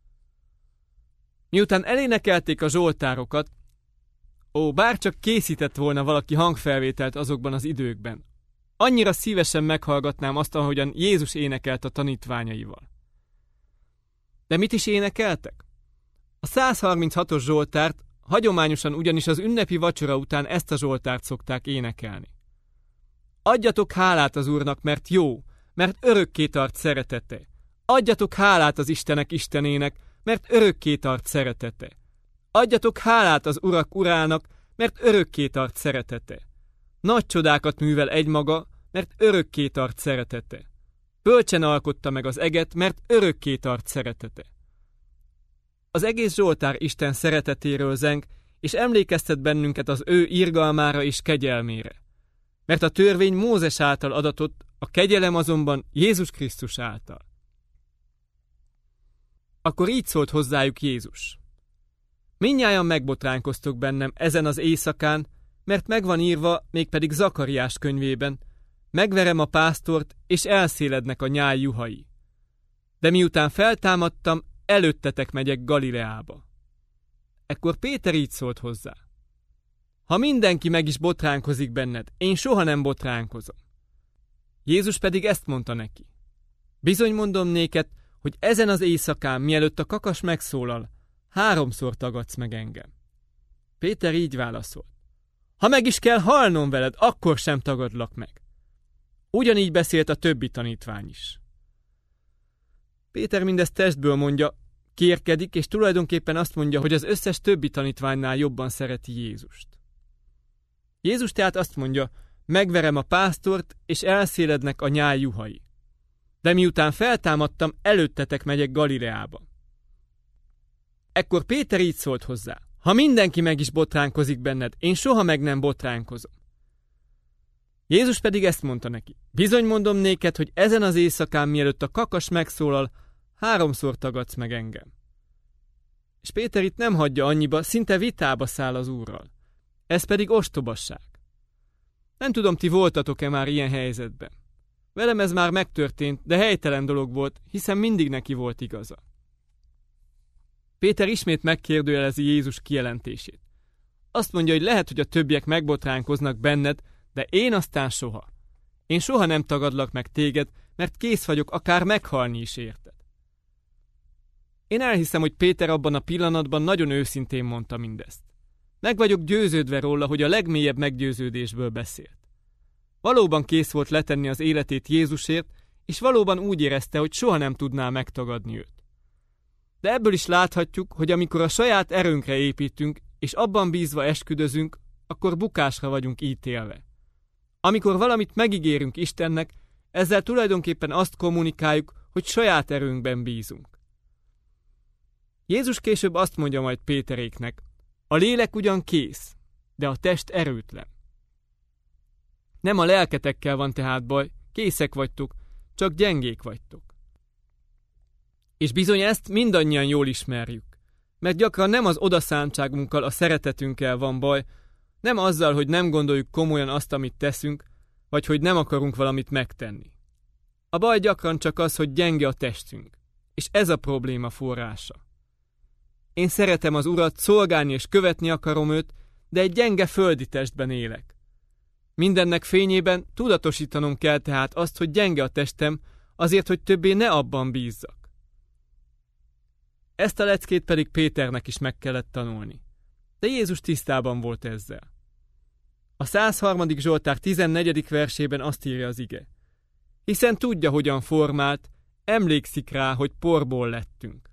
Miután elénekelték a zsoltárokat, bárcsak készített volna valaki hangfelvételt azokban az időkben. Annyira szívesen meghallgatnám azt, ahogyan Jézus énekelt a tanítványaival. De mit is énekeltek? A 136-os zsoltárt hagyományosan ugyanis az ünnepi vacsora után ezt a zsoltárt szokták énekelni. Adjatok hálát az Úrnak, mert jó, mert örökké tart szeretete. Adjatok hálát az Istenek Istenének, mert örökké tart szeretete. Adjatok hálát az Urak Urának, mert örökké tart szeretete. Nagy csodákat művel egymaga, mert örökké tart szeretete. Bölcsen alkotta meg az eget, mert örökké tart szeretete. Az egész zsoltár Isten szeretetéről zeng, és emlékeztet bennünket az ő irgalmára és kegyelmére. Mert a törvény Mózes által adatott, a kegyelem azonban Jézus Krisztus által. Akkor így szólt hozzájuk Jézus. Mindnyájan megbotránkoztok bennem ezen az éjszakán, mert megvan írva, mégpedig Zakariás könyvében, megverem a pásztort, és elszélednek a nyáj juhai. De miután feltámadtam, előttetek megyek Galileába. Ekkor Péter így szólt hozzá. Ha mindenki meg is botránkozik benned, én soha nem botránkozom. Jézus pedig ezt mondta neki. Bizony mondom néked, hogy ezen az éjszakán, mielőtt a kakas megszólal, 3-szor tagadsz meg engem. Péter így válaszolt. Ha meg is kell halnom veled, akkor sem tagadlak meg. Ugyanígy beszélt a többi tanítvány is. Péter mindezt testből mondja, kérkedik, és tulajdonképpen azt mondja, hogy az összes többi tanítványnál jobban szereti Jézust. Jézus tehát azt mondja, megverem a pásztort, és elszélednek a nyáj juhai. De miután feltámadtam, előttetek megyek Galileába. Ekkor Péter így szólt hozzá. Ha mindenki meg is botránkozik benned, én soha meg nem botránkozom. Jézus pedig ezt mondta neki. Bizony mondom néked, hogy ezen az éjszakán, mielőtt a kakas megszólal, 3-szor tagadsz meg engem. És Péter itt nem hagyja annyiba, szinte vitába száll az Úrral. Ez pedig ostobasság. Nem tudom, ti voltatok-e már ilyen helyzetben. Velem ez már megtörtént, de helytelen dolog volt, hiszen mindig neki volt igaza. Péter ismét megkérdőjelezi Jézus kijelentését. Azt mondja, hogy lehet, hogy a többiek megbotránkoznak benned, de én aztán soha. Én soha nem tagadlak meg téged, mert kész vagyok akár meghalni is érted. Én elhiszem, hogy Péter abban a pillanatban nagyon őszintén mondta mindezt. Meg vagyok győződve róla, hogy a legmélyebb meggyőződésből beszélt. Valóban kész volt letenni az életét Jézusért, és valóban úgy érezte, hogy soha nem tudná megtagadni őt. De ebből is láthatjuk, hogy amikor a saját erőnkre építünk, és abban bízva esküdözünk, akkor bukásra vagyunk ítélve. Amikor valamit megígérünk Istennek, ezzel tulajdonképpen azt kommunikáljuk, hogy saját erőnkben bízunk. Jézus később azt mondja majd Péteréknek, a lélek ugyan kész, de a test erőtlen. Nem a lelketekkel van tehát baj, készek vagytok, csak gyengék vagytok. És bizony ezt mindannyian jól ismerjük, mert gyakran nem az odaszántságunkkal, a szeretetünkkel van baj, nem azzal, hogy nem gondoljuk komolyan azt, amit teszünk, vagy hogy nem akarunk valamit megtenni. A baj gyakran csak az, hogy gyenge a testünk, és ez a probléma forrása. Én szeretem az Urat, szolgálni és követni akarom őt, de egy gyenge földi testben élek. Mindennek fényében tudatosítanom kell tehát azt, hogy gyenge a testem, azért, hogy többé ne abban bízzak. Ezt a leckét pedig Péternek is meg kellett tanulni. De Jézus tisztában volt ezzel. A 103. Zsoltár 14. versében azt írja az ige: hiszen tudja, hogyan formált, emlékszik rá, hogy porból lettünk.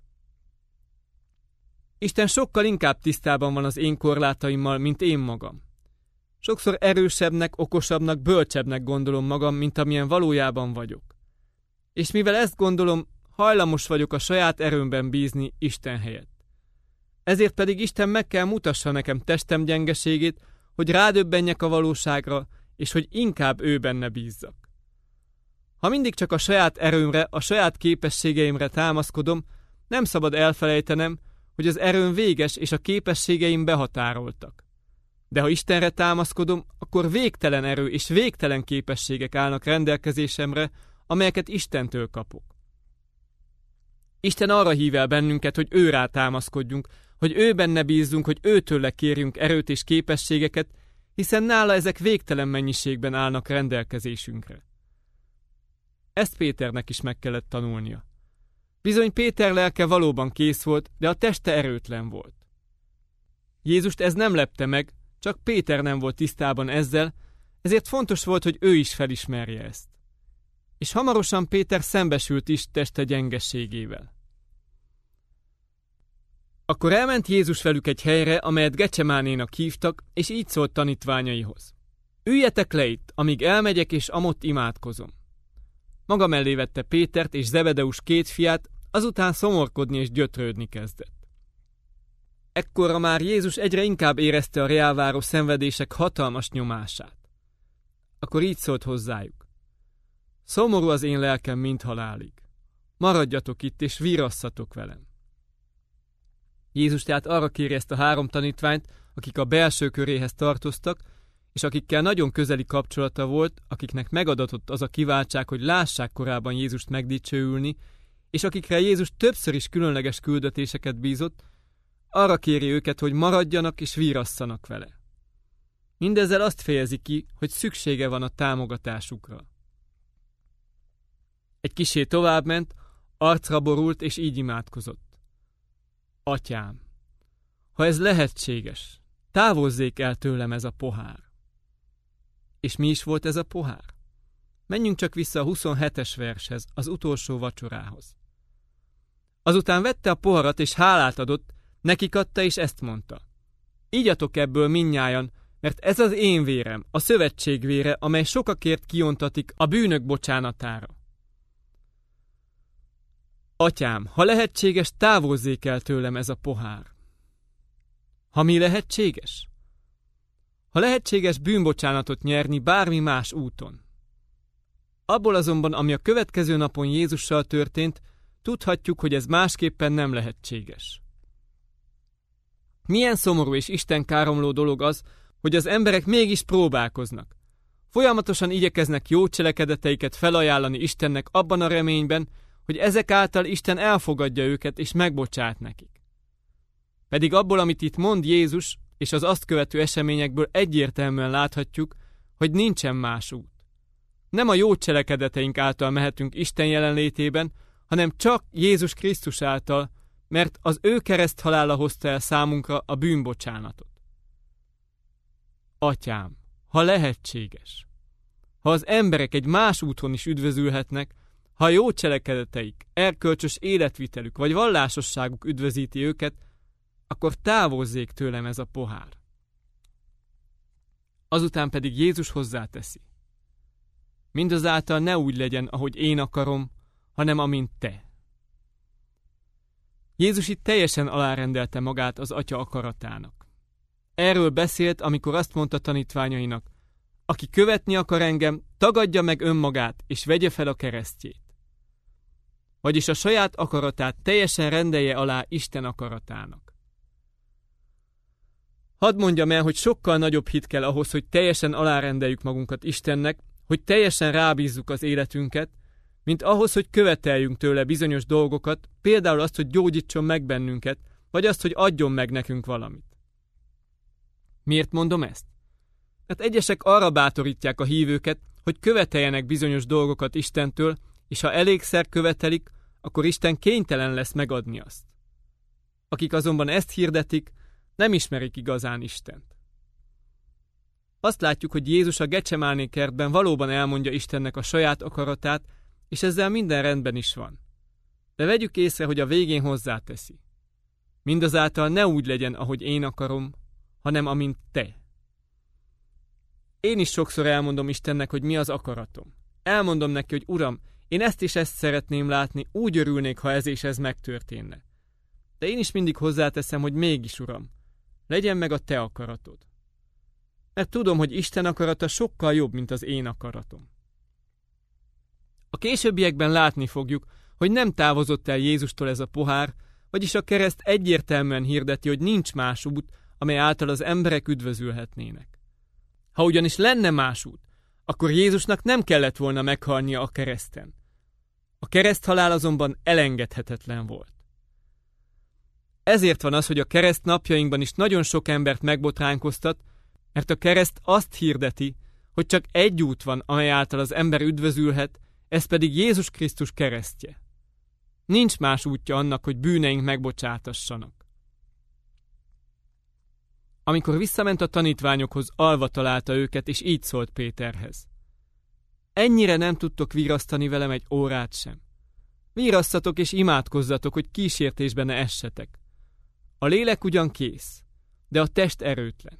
Isten sokkal inkább tisztában van az én korlátaimmal, mint én magam. Sokszor erősebbnek, okosabbnak, bölcsebbnek gondolom magam, mint amilyen valójában vagyok. És mivel ezt gondolom, hajlamos vagyok a saját erőmben bízni Isten helyett. Ezért pedig Isten meg kell mutassa nekem testem gyengeségét, hogy rádöbbenjek a valóságra, és hogy inkább ő benne bízzak. Ha mindig csak a saját erőmre, a saját képességeimre támaszkodom, nem szabad elfelejtenem, hogy az erőm véges és a képességeim behatároltak. De ha Istenre támaszkodom, akkor végtelen erő és végtelen képességek állnak rendelkezésemre, amelyeket Istentől kapok. Isten arra hív el bennünket, hogy ő rá támaszkodjunk, hogy ő benne bízzunk, hogy őtőle kérjünk erőt és képességeket, hiszen nála ezek végtelen mennyiségben állnak rendelkezésünkre. Ezt Péternek is meg kellett tanulnia. Bizony Péter lelke valóban kész volt, de a teste erőtlen volt. Jézust ez nem lepte meg, csak Péter nem volt tisztában ezzel, ezért fontos volt, hogy ő is felismerje ezt. És hamarosan Péter szembesült is teste gyengességével. Akkor elment Jézus velük egy helyre, amelyet Gecsemánénak hívtak, és így szólt tanítványaihoz: üljetek le itt, amíg elmegyek, és amott imádkozom. Maga mellé vette Pétert és Zebedeus 2 fiát, azután szomorkodni és gyötrődni kezdett. Ekkorra már Jézus egyre inkább érezte a reáváró szenvedések hatalmas nyomását. Akkor így szólt hozzájuk: szomorú az én lelkem mind halálig. Maradjatok itt, és vírasszatok velem. Jézus tehát arra kéri ezt a 3 tanítványt, akik a belső köréhez tartoztak, és akikkel nagyon közeli kapcsolata volt, akiknek megadatott az a kiváltság, hogy lássák korábban Jézust megdicsőülni, és akikre Jézus többször is különleges küldetéseket bízott, arra kéri őket, hogy maradjanak és vírasszanak vele. Mindezzel azt fejezi ki, hogy szüksége van a támogatásukra. Egy kissé továbbment, arcra borult, és így imádkozott: Atyám, ha ez lehetséges, távozzék el tőlem ez a pohár. És mi is volt ez a pohár? Menjünk csak vissza a 27-es vershez, az utolsó vacsorához. Azután vette a poharat, és hálát adott, nekik adta, és ezt mondta: igyatok ebből mindnyájan, mert ez az én vérem, a szövetség vére, amely sokakért kiontatik a bűnök bocsánatára. Atyám, ha lehetséges, távozzék el tőlem ez a pohár. Ha mi lehetséges? Ha lehetséges bűnbocsánatot nyerni bármi más úton. Abból azonban, ami a következő napon Jézussal történt, tudhatjuk, hogy ez másképpen nem lehetséges. Milyen szomorú és istenkáromló dolog az, hogy az emberek mégis próbálkoznak. Folyamatosan igyekeznek jó cselekedeteiket felajánlani Istennek abban a reményben, hogy ezek által Isten elfogadja őket és megbocsát nekik. Pedig abból, amit itt mond Jézus, és az azt követő eseményekből egyértelműen láthatjuk, hogy nincsen más út. Nem a jó cselekedeteink által mehetünk Isten jelenlétében, hanem csak Jézus Krisztus által, mert az ő kereszthalála hozta el számunkra a bűnbocsánatot. Atyám, ha lehetséges, ha az emberek egy más úton is üdvözülhetnek, ha a jó cselekedeteik, erkölcsös életvitelük vagy vallásosságuk üdvözíti őket, akkor távozzék tőlem ez a pohár. Azután pedig Jézus hozzáteszi: mindazáltal ne úgy legyen, ahogy én akarom, hanem amint te. Jézus itt teljesen alárendelte magát az Atya akaratának. Erről beszélt, amikor azt mondta tanítványainak: aki követni akar engem, tagadja meg önmagát, és vegye fel a keresztjét. Vagyis a saját akaratát teljesen rendelje alá Isten akaratának. Hadd mondjam el, hogy sokkal nagyobb hit kell ahhoz, hogy teljesen alárendeljük magunkat Istennek, hogy teljesen rábízzuk az életünket, mint ahhoz, hogy követeljünk tőle bizonyos dolgokat, például azt, hogy gyógyítson meg bennünket, vagy azt, hogy adjon meg nekünk valamit. Miért mondom ezt? Mert egyesek arra bátorítják a hívőket, hogy követeljenek bizonyos dolgokat Istentől, és ha elégszer követelik, akkor Isten kénytelen lesz megadni azt. Akik azonban ezt hirdetik, nem ismerik igazán Istent. Azt látjuk, hogy Jézus a Gecsemáné kertben valóban elmondja Istennek a saját akaratát, és ezzel minden rendben is van. De vegyük észre, hogy a végén hozzáteszi. Mindazáltal ne úgy legyen, ahogy én akarom, hanem amint te. Én is sokszor elmondom Istennek, hogy mi az akaratom. Elmondom neki, hogy Uram, én ezt és ezt szeretném látni, úgy örülnék, ha ez és ez megtörténne. De én is mindig hozzáteszem, hogy mégis, Uram, legyen meg a te akaratod. Mert tudom, hogy Isten akarata sokkal jobb, mint az én akaratom. A későbbiekben látni fogjuk, hogy nem távozott el Jézustól ez a pohár, vagyis a kereszt egyértelműen hirdeti, hogy nincs más út, amely által az emberek üdvözülhetnének. Ha ugyanis lenne más út, akkor Jézusnak nem kellett volna meghalnia a kereszten. A kereszthalál azonban elengedhetetlen volt. Ezért van az, hogy a kereszt napjainkban is nagyon sok embert megbotránkoztat, mert a kereszt azt hirdeti, hogy csak egy út van, amely által az ember üdvözülhet, ez pedig Jézus Krisztus keresztje. Nincs más útja annak, hogy bűneink megbocsátassanak. Amikor visszament a tanítványokhoz, alva találta őket, és így szólt Péterhez. Ennyire nem tudtok virasztani velem egy órát sem. Virasszatok és imádkozzatok, hogy kísértésbe ne essetek. A lélek ugyan kész, de a test erőtlen.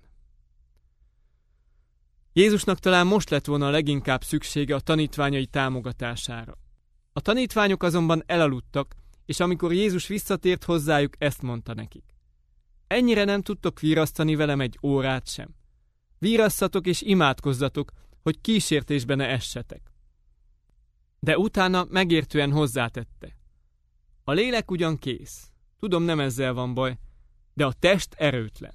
Jézusnak talán most lett volna a leginkább szüksége a tanítványai támogatására. A tanítványok azonban elaludtak, és amikor Jézus visszatért hozzájuk, ezt mondta nekik. Ennyire nem tudtok virasztani velem egy órát sem. Virasszatok és imádkozzatok, hogy kísértésbe ne essetek. De utána megértően hozzátette. A lélek ugyan kész, tudom, nem ezzel van baj, de a test erőtlen.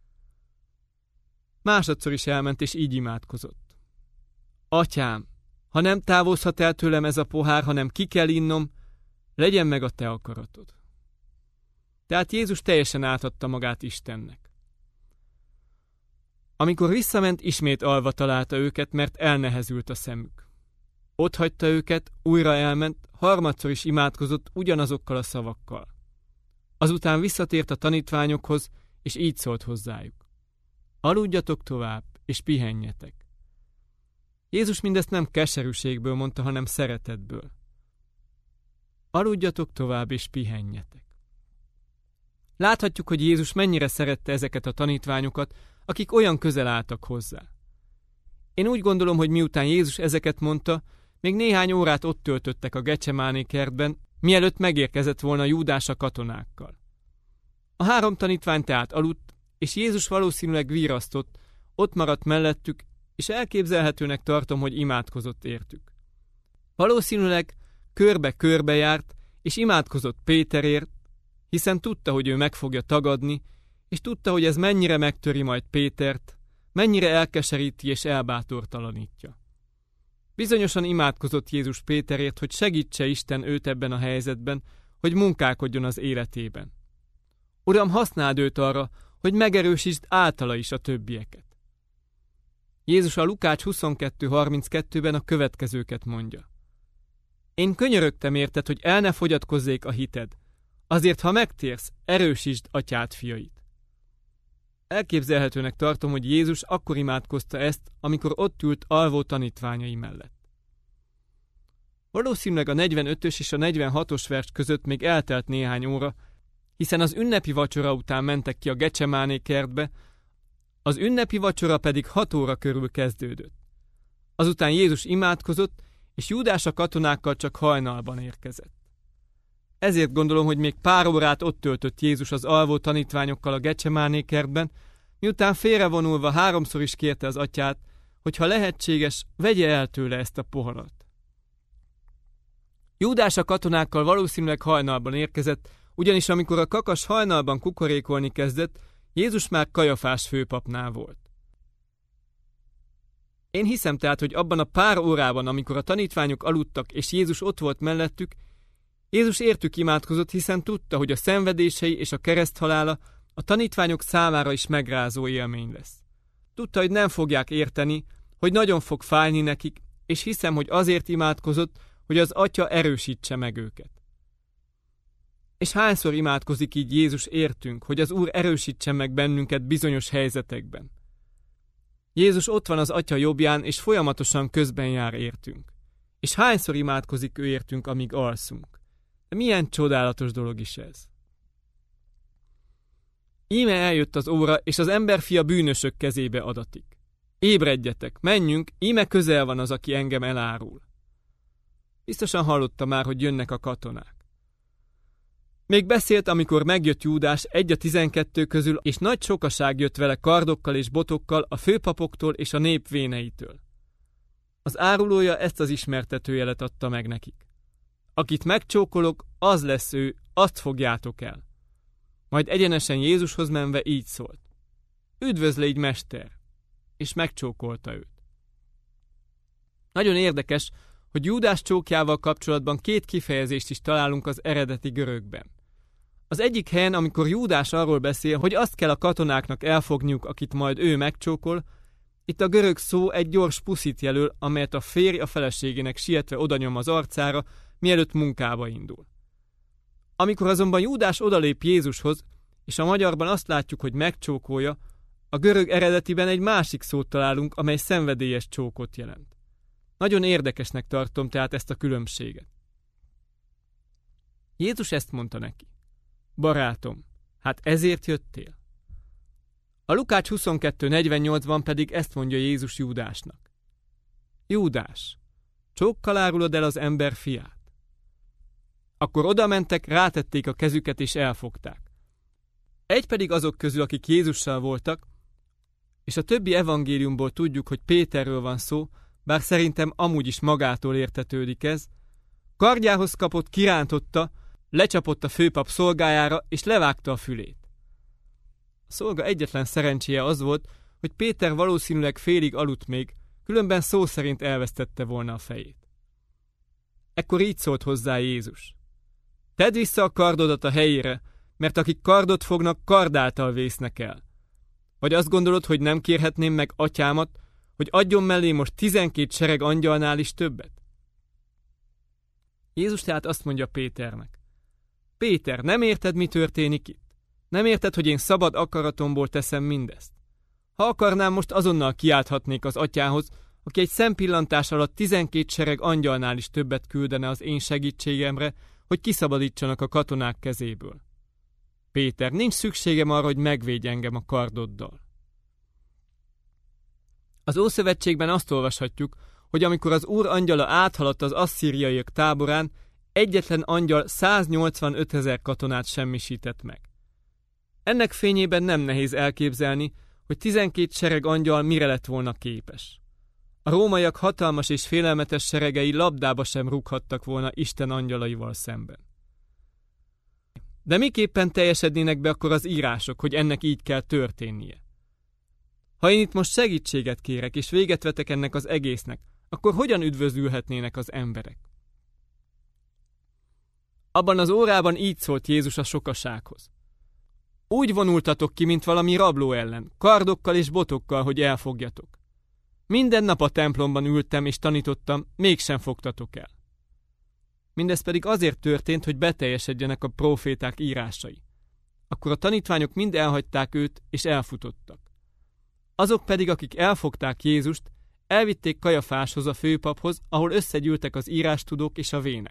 Másodszor is elment, és így imádkozott. Atyám, ha nem távozhat el tőlem ez a pohár, hanem ki kell innom, legyen meg a te akaratod. Tehát Jézus teljesen átadta magát Istennek. Amikor visszament, ismét alva találta őket, mert elnehezült a szemük. Ott hagyta őket, újra elment, harmadszor is imádkozott ugyanazokkal a szavakkal. Azután visszatért a tanítványokhoz, és így szólt hozzájuk. Aludjatok tovább, és pihenjetek. Jézus mindezt nem keserűségből mondta, hanem szeretetből. Aludjatok tovább, és pihenjetek. Láthatjuk, hogy Jézus mennyire szerette ezeket a tanítványokat, akik olyan közel álltak hozzá. Én úgy gondolom, hogy miután Jézus ezeket mondta, még néhány órát ott töltöttek a Gecsemáné kertben, mielőtt megérkezett volna Júdás a katonákkal. A 3 tanítvány tehát aludt, és Jézus valószínűleg virasztott, ott maradt mellettük, és elképzelhetőnek tartom, hogy imádkozott értük. Valószínűleg körbe-körbe járt, és imádkozott Péterért, hiszen tudta, hogy ő meg fogja tagadni, és tudta, hogy ez mennyire megtöri majd Pétert, mennyire elkeseríti és elbátortalanítja. Bizonyosan imádkozott Jézus Péterért, hogy segítse Isten őt ebben a helyzetben, hogy munkálkodjon az életében. Uram, használd őt arra, hogy megerősítsd általa is a többieket. Jézus a Lukács 22:32-ben a következőket mondja. Én könyörögtem érted, hogy el ne fogyatkozzék a hited, azért, ha megtérsz, erősítsd atyád fiait. Elképzelhetőnek tartom, hogy Jézus akkor imádkozta ezt, amikor ott ült alvó tanítványai mellett. Valószínűleg a 45-ös és a 46-os vers között még eltelt néhány óra, hiszen az ünnepi vacsora után mentek ki a Gecsemáné kertbe, az ünnepi vacsora pedig 6 óra körül kezdődött. Azután Jézus imádkozott, és Júdás a katonákkal csak hajnalban érkezett. Ezért gondolom, hogy még pár órát ott töltött Jézus az alvó tanítványokkal a Gecsemáné kertben, miután félrevonulva 3-szor is kérte az atyát, hogy ha lehetséges, vegye el tőle ezt a poharat. Júdás a katonákkal valószínűleg hajnalban érkezett, ugyanis amikor a kakas hajnalban kukorékolni kezdett, Jézus már Kajafás főpapnál volt. Én hiszem tehát, hogy abban a pár órában, amikor a tanítványok aludtak és Jézus ott volt mellettük, Jézus értük imádkozott, hiszen tudta, hogy a szenvedései és a kereszthalála a tanítványok számára is megrázó élmény lesz. Tudta, hogy nem fogják érteni, hogy nagyon fog fájni nekik, és hiszem, hogy azért imádkozott, hogy az Atya erősítse meg őket. És hányszor imádkozik így Jézus értünk, hogy az Úr erősítsen meg bennünket bizonyos helyzetekben. Jézus ott van az Atya jobbján, és folyamatosan közben jár értünk. És hányszor imádkozik ő értünk, amíg alszunk. De milyen csodálatos dolog is ez. Íme eljött az óra, és az emberfia bűnösök kezébe adatik. Ébredjetek, menjünk, íme közel van az, aki engem elárul. Biztosan hallotta már, hogy jönnek a katonák. Még beszélt, amikor megjött Júdás 1-12 közül, és nagy sokaság jött vele kardokkal és botokkal a főpapoktól és a nép véneitől. Az árulója ezt az ismertetőjelet adta meg nekik. Akit megcsókolok, az lesz ő, azt fogjátok el. Majd egyenesen Jézushoz menve így szólt. Üdvözlégy, mester! És megcsókolta őt. Nagyon érdekes, hogy Júdás csókjával kapcsolatban 2 kifejezést is találunk az eredeti görögben. Az egyik helyen, amikor Júdás arról beszél, hogy azt kell a katonáknak elfogniuk, akit majd ő megcsókol, itt a görög szó egy gyors puszit jelöl, amelyet a férj a feleségének sietve odanyom az arcára, mielőtt munkába indul. Amikor azonban Júdás odalép Jézushoz, és a magyarban azt látjuk, hogy megcsókolja, a görög eredetiben egy másik szót találunk, amely szenvedélyes csókot jelent. Nagyon érdekesnek tartom tehát ezt a különbséget. Jézus ezt mondta neki. Barátom, hát ezért jöttél? A Lukács 22:48-ban pedig ezt mondja Jézus Júdásnak. Júdás, csókkal árulod el az ember fiát? Akkor odamentek, rátették a kezüket és elfogták. Egy pedig azok közül, akik Jézussal voltak, és a többi evangéliumból tudjuk, hogy Péterről van szó, bár szerintem amúgy is magától értetődik ez, kardjához kapott, kirántotta, lecsapott a főpap szolgájára, és levágta a fülét. A szolga egyetlen szerencséje az volt, hogy Péter valószínűleg félig aludt még, különben szó szerint elvesztette volna a fejét. Ekkor így szólt hozzá Jézus. Tedd vissza a kardodat a helyére, mert akik kardot fognak, kard által vésznek el. Vagy azt gondolod, hogy nem kérhetném meg atyámat, hogy adjon mellé most 12 sereg angyalnál is többet? Jézus tehát azt mondja Péternek. Péter, nem érted, mi történik itt? Nem érted, hogy én szabad akaratomból teszem mindezt? Ha akarnám, most azonnal kiálthatnék az atyához, aki egy szempillantás alatt 12 sereg angyalnál is többet küldene az én segítségemre, hogy kiszabadítsanak a katonák kezéből. Péter, nincs szükségem arra, hogy megvédj engem a kardoddal. Az Ószövetségben azt olvashatjuk, hogy amikor az Úr angyala áthaladt az asszíriaiak táborán, egyetlen angyal 185 000 katonát semmisített meg. Ennek fényében nem nehéz elképzelni, hogy 12 sereg angyal mire lett volna képes. A rómaiak hatalmas és félelmetes seregei labdába sem rúghattak volna Isten angyalaival szemben. De miképpen teljesednének be akkor az írások, hogy ennek így kell történnie? Ha én itt most segítséget kérek, és véget vetek ennek az egésznek, akkor hogyan üdvözülhetnének az emberek? Abban az órában így szólt Jézus a sokasághoz. Úgy vonultatok ki, mint valami rabló ellen, kardokkal és botokkal, hogy elfogjatok. Minden nap a templomban ültem és tanítottam, mégsem fogtatok el. Mindez pedig azért történt, hogy beteljesedjenek a próféták írásai. Akkor a tanítványok mind elhagyták őt, és elfutottak. Azok pedig, akik elfogták Jézust, elvitték Kajafáshoz, a főpaphoz, ahol összegyűltek az írástudók és a vének.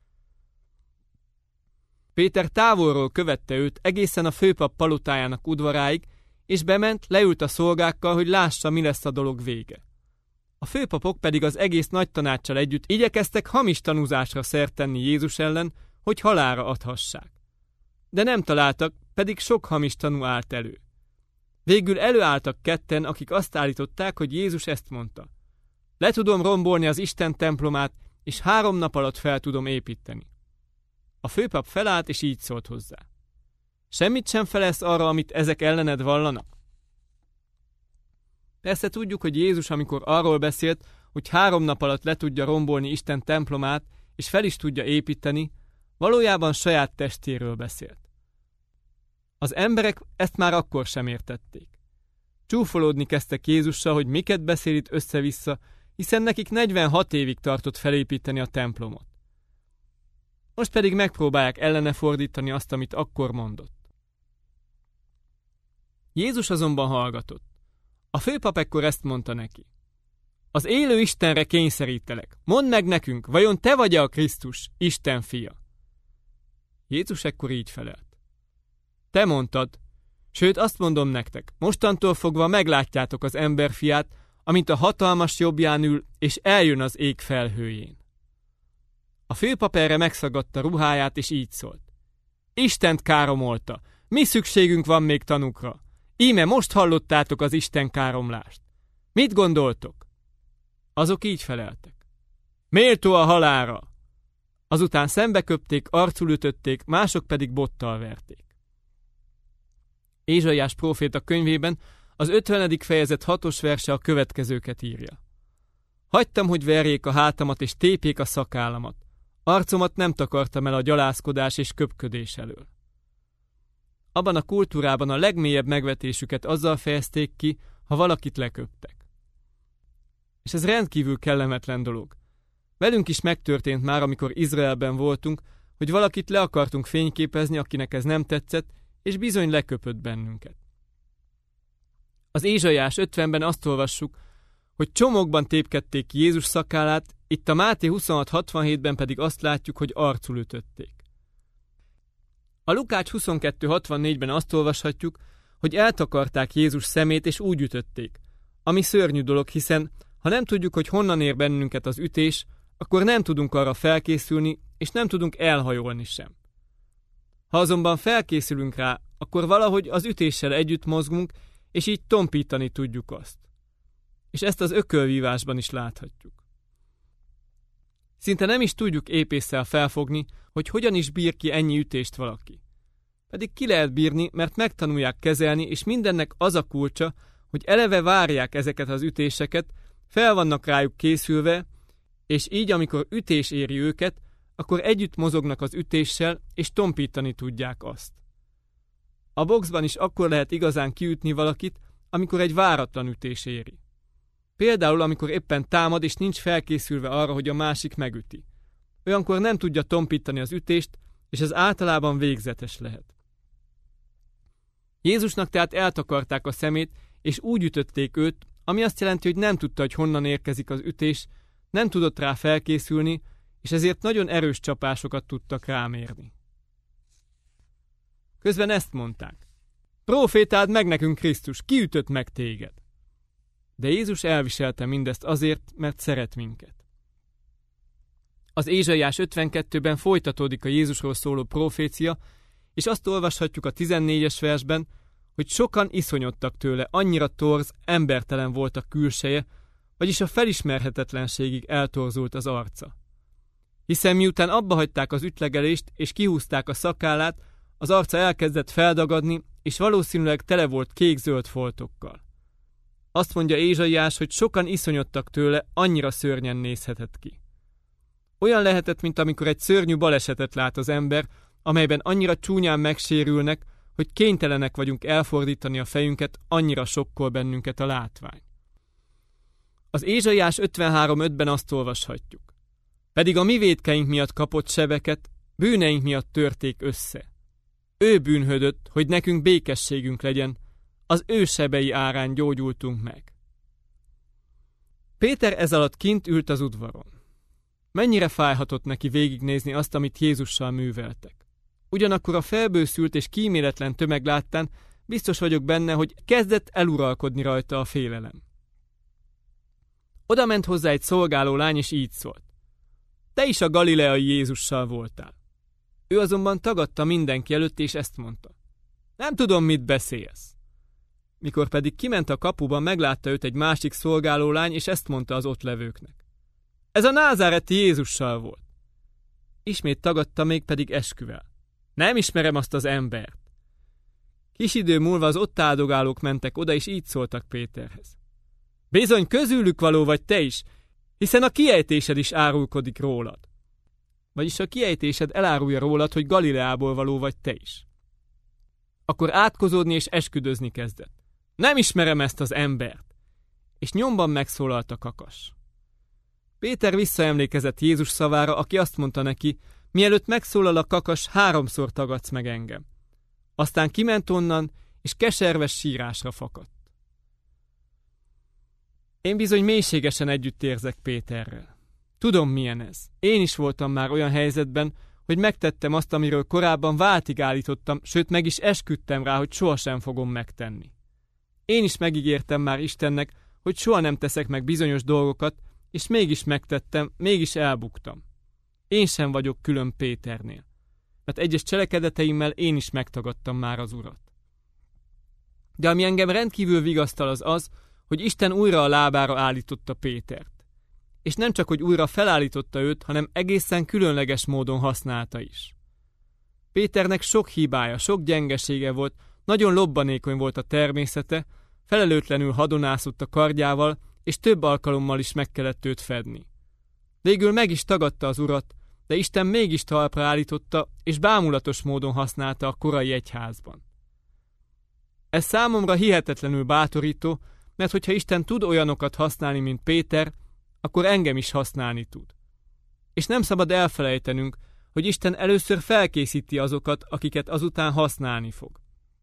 Péter távolról követte őt egészen a főpap palotájának udvaráig, és bement, leült a szolgákkal, hogy lássa, mi lesz a dolog vége. A főpapok pedig az egész nagy tanáccsal együtt igyekeztek hamis tanúzásra szert tenni Jézus ellen, hogy halálra adhassák. De nem találtak, pedig sok hamis tanú állt elő. Végül előálltak ketten, akik azt állították, hogy Jézus ezt mondta. Le tudom rombolni az Isten templomát, és 3 nap alatt fel tudom építeni. A főpap felállt, és így szólt hozzá. Semmit sem felelsz arra, amit ezek ellened vallanak? Persze tudjuk, hogy Jézus, amikor arról beszélt, hogy 3 nap alatt le tudja rombolni Isten templomát, és fel is tudja építeni, Valójában saját testéről beszélt. Az emberek ezt már akkor sem értették. Csúfolódni kezdtek Jézussal, hogy miket beszél itt össze-vissza, hiszen nekik 46 évig tartott felépíteni a templomot. Most pedig megpróbálják ellene fordítani azt, amit akkor mondott. Jézus azonban hallgatott. A főpap ekkor ezt mondta neki. Az élő Istenre kényszerítelek. Mondd meg nekünk, vajon te vagy-e a Krisztus, Isten fia? Jézus ekkor így felelt. Te mondtad, sőt azt mondom nektek, mostantól fogva meglátjátok az emberfiát, amint a hatalmas jobbján ül, és eljön az ég felhőjén. A főpap erre megszagadta ruháját, és így szólt. Istent káromolta, mi szükségünk van még tanukra? Íme most hallottátok az Isten káromlást. Mit gondoltok? Azok így feleltek. Méltó a halálra! Azután szembeköpték, arcul ütötték, mások pedig bottal verték. Ézsaiás próféta könyvében az 50. fejezet 6. verse a következőket írja. Hagytam, hogy verjék a hátamat és tépjék a szakállamat. Arcomat nem takartam el a gyalázkodás és köpködés elől. Abban a kultúrában a legmélyebb megvetésüket azzal fejezték ki, ha valakit leköptek. És ez rendkívül kellemetlen dolog. Velünk is megtörtént már, amikor Izraelben voltunk, hogy valakit le akartunk fényképezni, akinek ez nem tetszett, és bizony leköpött bennünket. Az Ézsaiás 50-ben azt olvassuk, hogy csomókban tépkedték ki Jézus szakállát, itt a Máté 26.67-ben pedig azt látjuk, hogy arcul ütötték. A Lukács 22.64-ben azt olvashatjuk, hogy eltakarták Jézus szemét és úgy ütötték, ami szörnyű dolog, hiszen ha nem tudjuk, hogy honnan ér bennünket az ütés, akkor nem tudunk arra felkészülni, és nem tudunk elhajolni sem. Ha azonban felkészülünk rá, akkor valahogy az ütéssel együtt mozgunk, és így tompítani tudjuk azt. És ezt az ökölvívásban is láthatjuk. Szinte nem is tudjuk épésszel felfogni, hogy hogyan is bír ki ennyi ütést valaki. Pedig ki lehet bírni, mert megtanulják kezelni, és mindennek az a kulcsa, hogy eleve várják ezeket az ütéseket, fel vannak rájuk készülve, és így, amikor ütés éri őket, akkor együtt mozognak az ütéssel, és tompítani tudják azt. A boxban is akkor lehet igazán kiütni valakit, amikor egy váratlan ütés éri. Például, amikor éppen támad, és nincs felkészülve arra, hogy a másik megüti. Olyankor nem tudja tompítani az ütést, és ez általában végzetes lehet. Jézusnak tehát eltakarták a szemét, és úgy ütötték őt, ami azt jelenti, hogy nem tudta, hogy honnan érkezik az ütés, nem tudott rá felkészülni, és ezért nagyon erős csapásokat tudtak rámérni. Közben ezt mondták. Prófétáld meg nekünk, Krisztus, ki ütött meg téged? De Jézus elviselte mindezt azért, mert szeret minket. Az Ézsaiás 52-ben folytatódik a Jézusról szóló profécia, és azt olvashatjuk a 14-es versben, hogy sokan iszonyodtak tőle, annyira torz, embertelen volt a külseje, vagyis a felismerhetetlenségig eltorzult az arca. Hiszen miután abbahagyták az ütlegelést és kihúzták a szakállát, az arca elkezdett feldagadni, és valószínűleg tele volt kék-zöld foltokkal. Azt mondja Ézsaiás, hogy sokan iszonyodtak tőle, annyira szörnyen nézhetett ki. Olyan lehetett, mint amikor egy szörnyű balesetet lát az ember, amelyben annyira csúnyán megsérülnek, hogy kénytelenek vagyunk elfordítani a fejünket, annyira sokkol bennünket a látvány. Az Ézsaiás 53.5-ben azt olvashatjuk. Pedig a mi vétkeink miatt kapott sebeket, bűneink miatt törték össze. Ő bűnhödött, hogy nekünk békességünk legyen, az ő sebei árán gyógyultunk meg. Péter ezalatt kint ült az udvaron. Mennyire fájhatott neki végignézni azt, amit Jézussal műveltek. Ugyanakkor a felbőszült és kíméletlen tömeg láttán biztos vagyok benne, hogy kezdett eluralkodni rajta a félelem. Oda ment hozzá egy szolgáló lány, és így szólt. Te is a galileai Jézussal voltál. Ő azonban tagadta mindenki előtt, és ezt mondta. Nem tudom, mit beszélsz. Mikor pedig kiment a kapuban, meglátta őt egy másik szolgáló lány, és ezt mondta az ott levőknek. Ez a názáreti Jézussal volt. Ismét tagadta, még pedig esküvel. Nem ismerem azt az embert. Kis idő múlva az ott áldogálók mentek oda, és így szóltak Péterhez. Bizony közülük való vagy te is, hiszen a kiejtésed is árulkodik rólad. vagyis a kiejtésed elárulja rólad, hogy Galileából való vagy te is. Akkor átkozódni és esküdözni kezdett. Nem ismerem ezt az embert! És nyomban megszólalt a kakas. Péter visszaemlékezett Jézus szavára, aki azt mondta neki, mielőtt megszólal a kakas, 3-szor tagadsz meg engem. Aztán kiment onnan, és keserves sírásra fakadt. Én bizony mélységesen együtt érzek Péterrel. Tudom, milyen ez. Én is voltam már olyan helyzetben, hogy megtettem azt, amiről korábban váltig állítottam, sőt meg is esküdtem rá, hogy sohasem fogom megtenni. Én is megígértem már Istennek, hogy soha nem teszek meg bizonyos dolgokat, és mégis megtettem, mégis elbuktam. Én sem vagyok külön Péternél, mert egyes cselekedeteimmel én is megtagadtam már az Urat. De ami engem rendkívül vigasztal az, hogy Isten újra a lábára állította Pétert. És nem csak, hogy újra felállította őt, hanem egészen különleges módon használta is. Péternek sok hibája, sok gyengesége volt, nagyon lobbanékony volt a természete, felelőtlenül hadonászott a kardjával, és több alkalommal is meg kellett őt fedni. Végül meg is tagadta az Urat, de Isten mégis talpra állította, és bámulatos módon használta a korai egyházban. Ez számomra hihetetlenül bátorító, mert hogyha Isten tud olyanokat használni, mint Péter, akkor engem is használni tud. És nem szabad elfelejtenünk, hogy Isten először felkészíti azokat, akiket azután használni fog.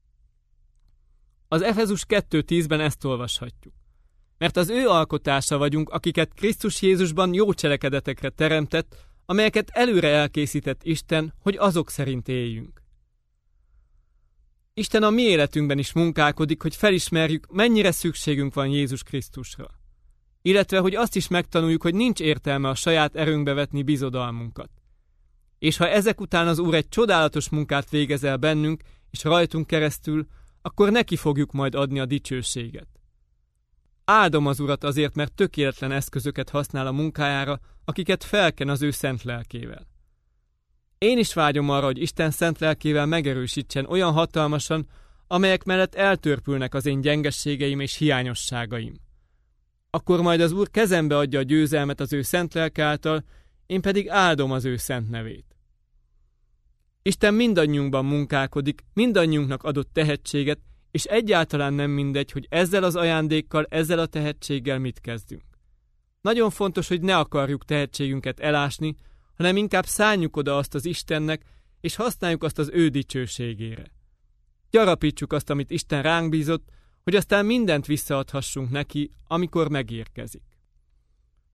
Az Efezus 2:10-ben ezt olvashatjuk. Mert az ő alkotása vagyunk, akiket Krisztus Jézusban jó cselekedetekre teremtett, amelyeket előre elkészített Isten, hogy azok szerint éljünk. Isten a mi életünkben is munkálkodik, hogy felismerjük, mennyire szükségünk van Jézus Krisztusra. Illetve, hogy azt is megtanuljuk, hogy nincs értelme a saját erőnkbe vetni bizodalmunkat. És ha ezek után az Úr egy csodálatos munkát végez el bennünk, és rajtunk keresztül, akkor neki fogjuk majd adni a dicsőséget. Áldom az Urat azért, mert tökéletlen eszközöket használ a munkájára, akiket felken az ő szent lelkével. Én is vágyom arra, hogy Isten szent lelkével megerősítsen olyan hatalmasan, amelyek mellett eltörpülnek az én gyengességeim és hiányosságaim. Akkor majd az Úr kezembe adja a győzelmet az ő szent lelke által, én pedig áldom az ő szent nevét. Isten mindannyiunkban munkálkodik, mindannyiunknak adott tehetséget, és egyáltalán nem mindegy, hogy ezzel az ajándékkal, ezzel a tehetséggel mit kezdünk. Nagyon fontos, hogy ne akarjuk tehetségünket elásni, hanem inkább szálljuk oda azt az Istennek, és használjuk azt az ő dicsőségére. Gyarapítsuk azt, amit Isten ránk bízott, hogy aztán mindent visszaadhassunk neki, amikor megérkezik.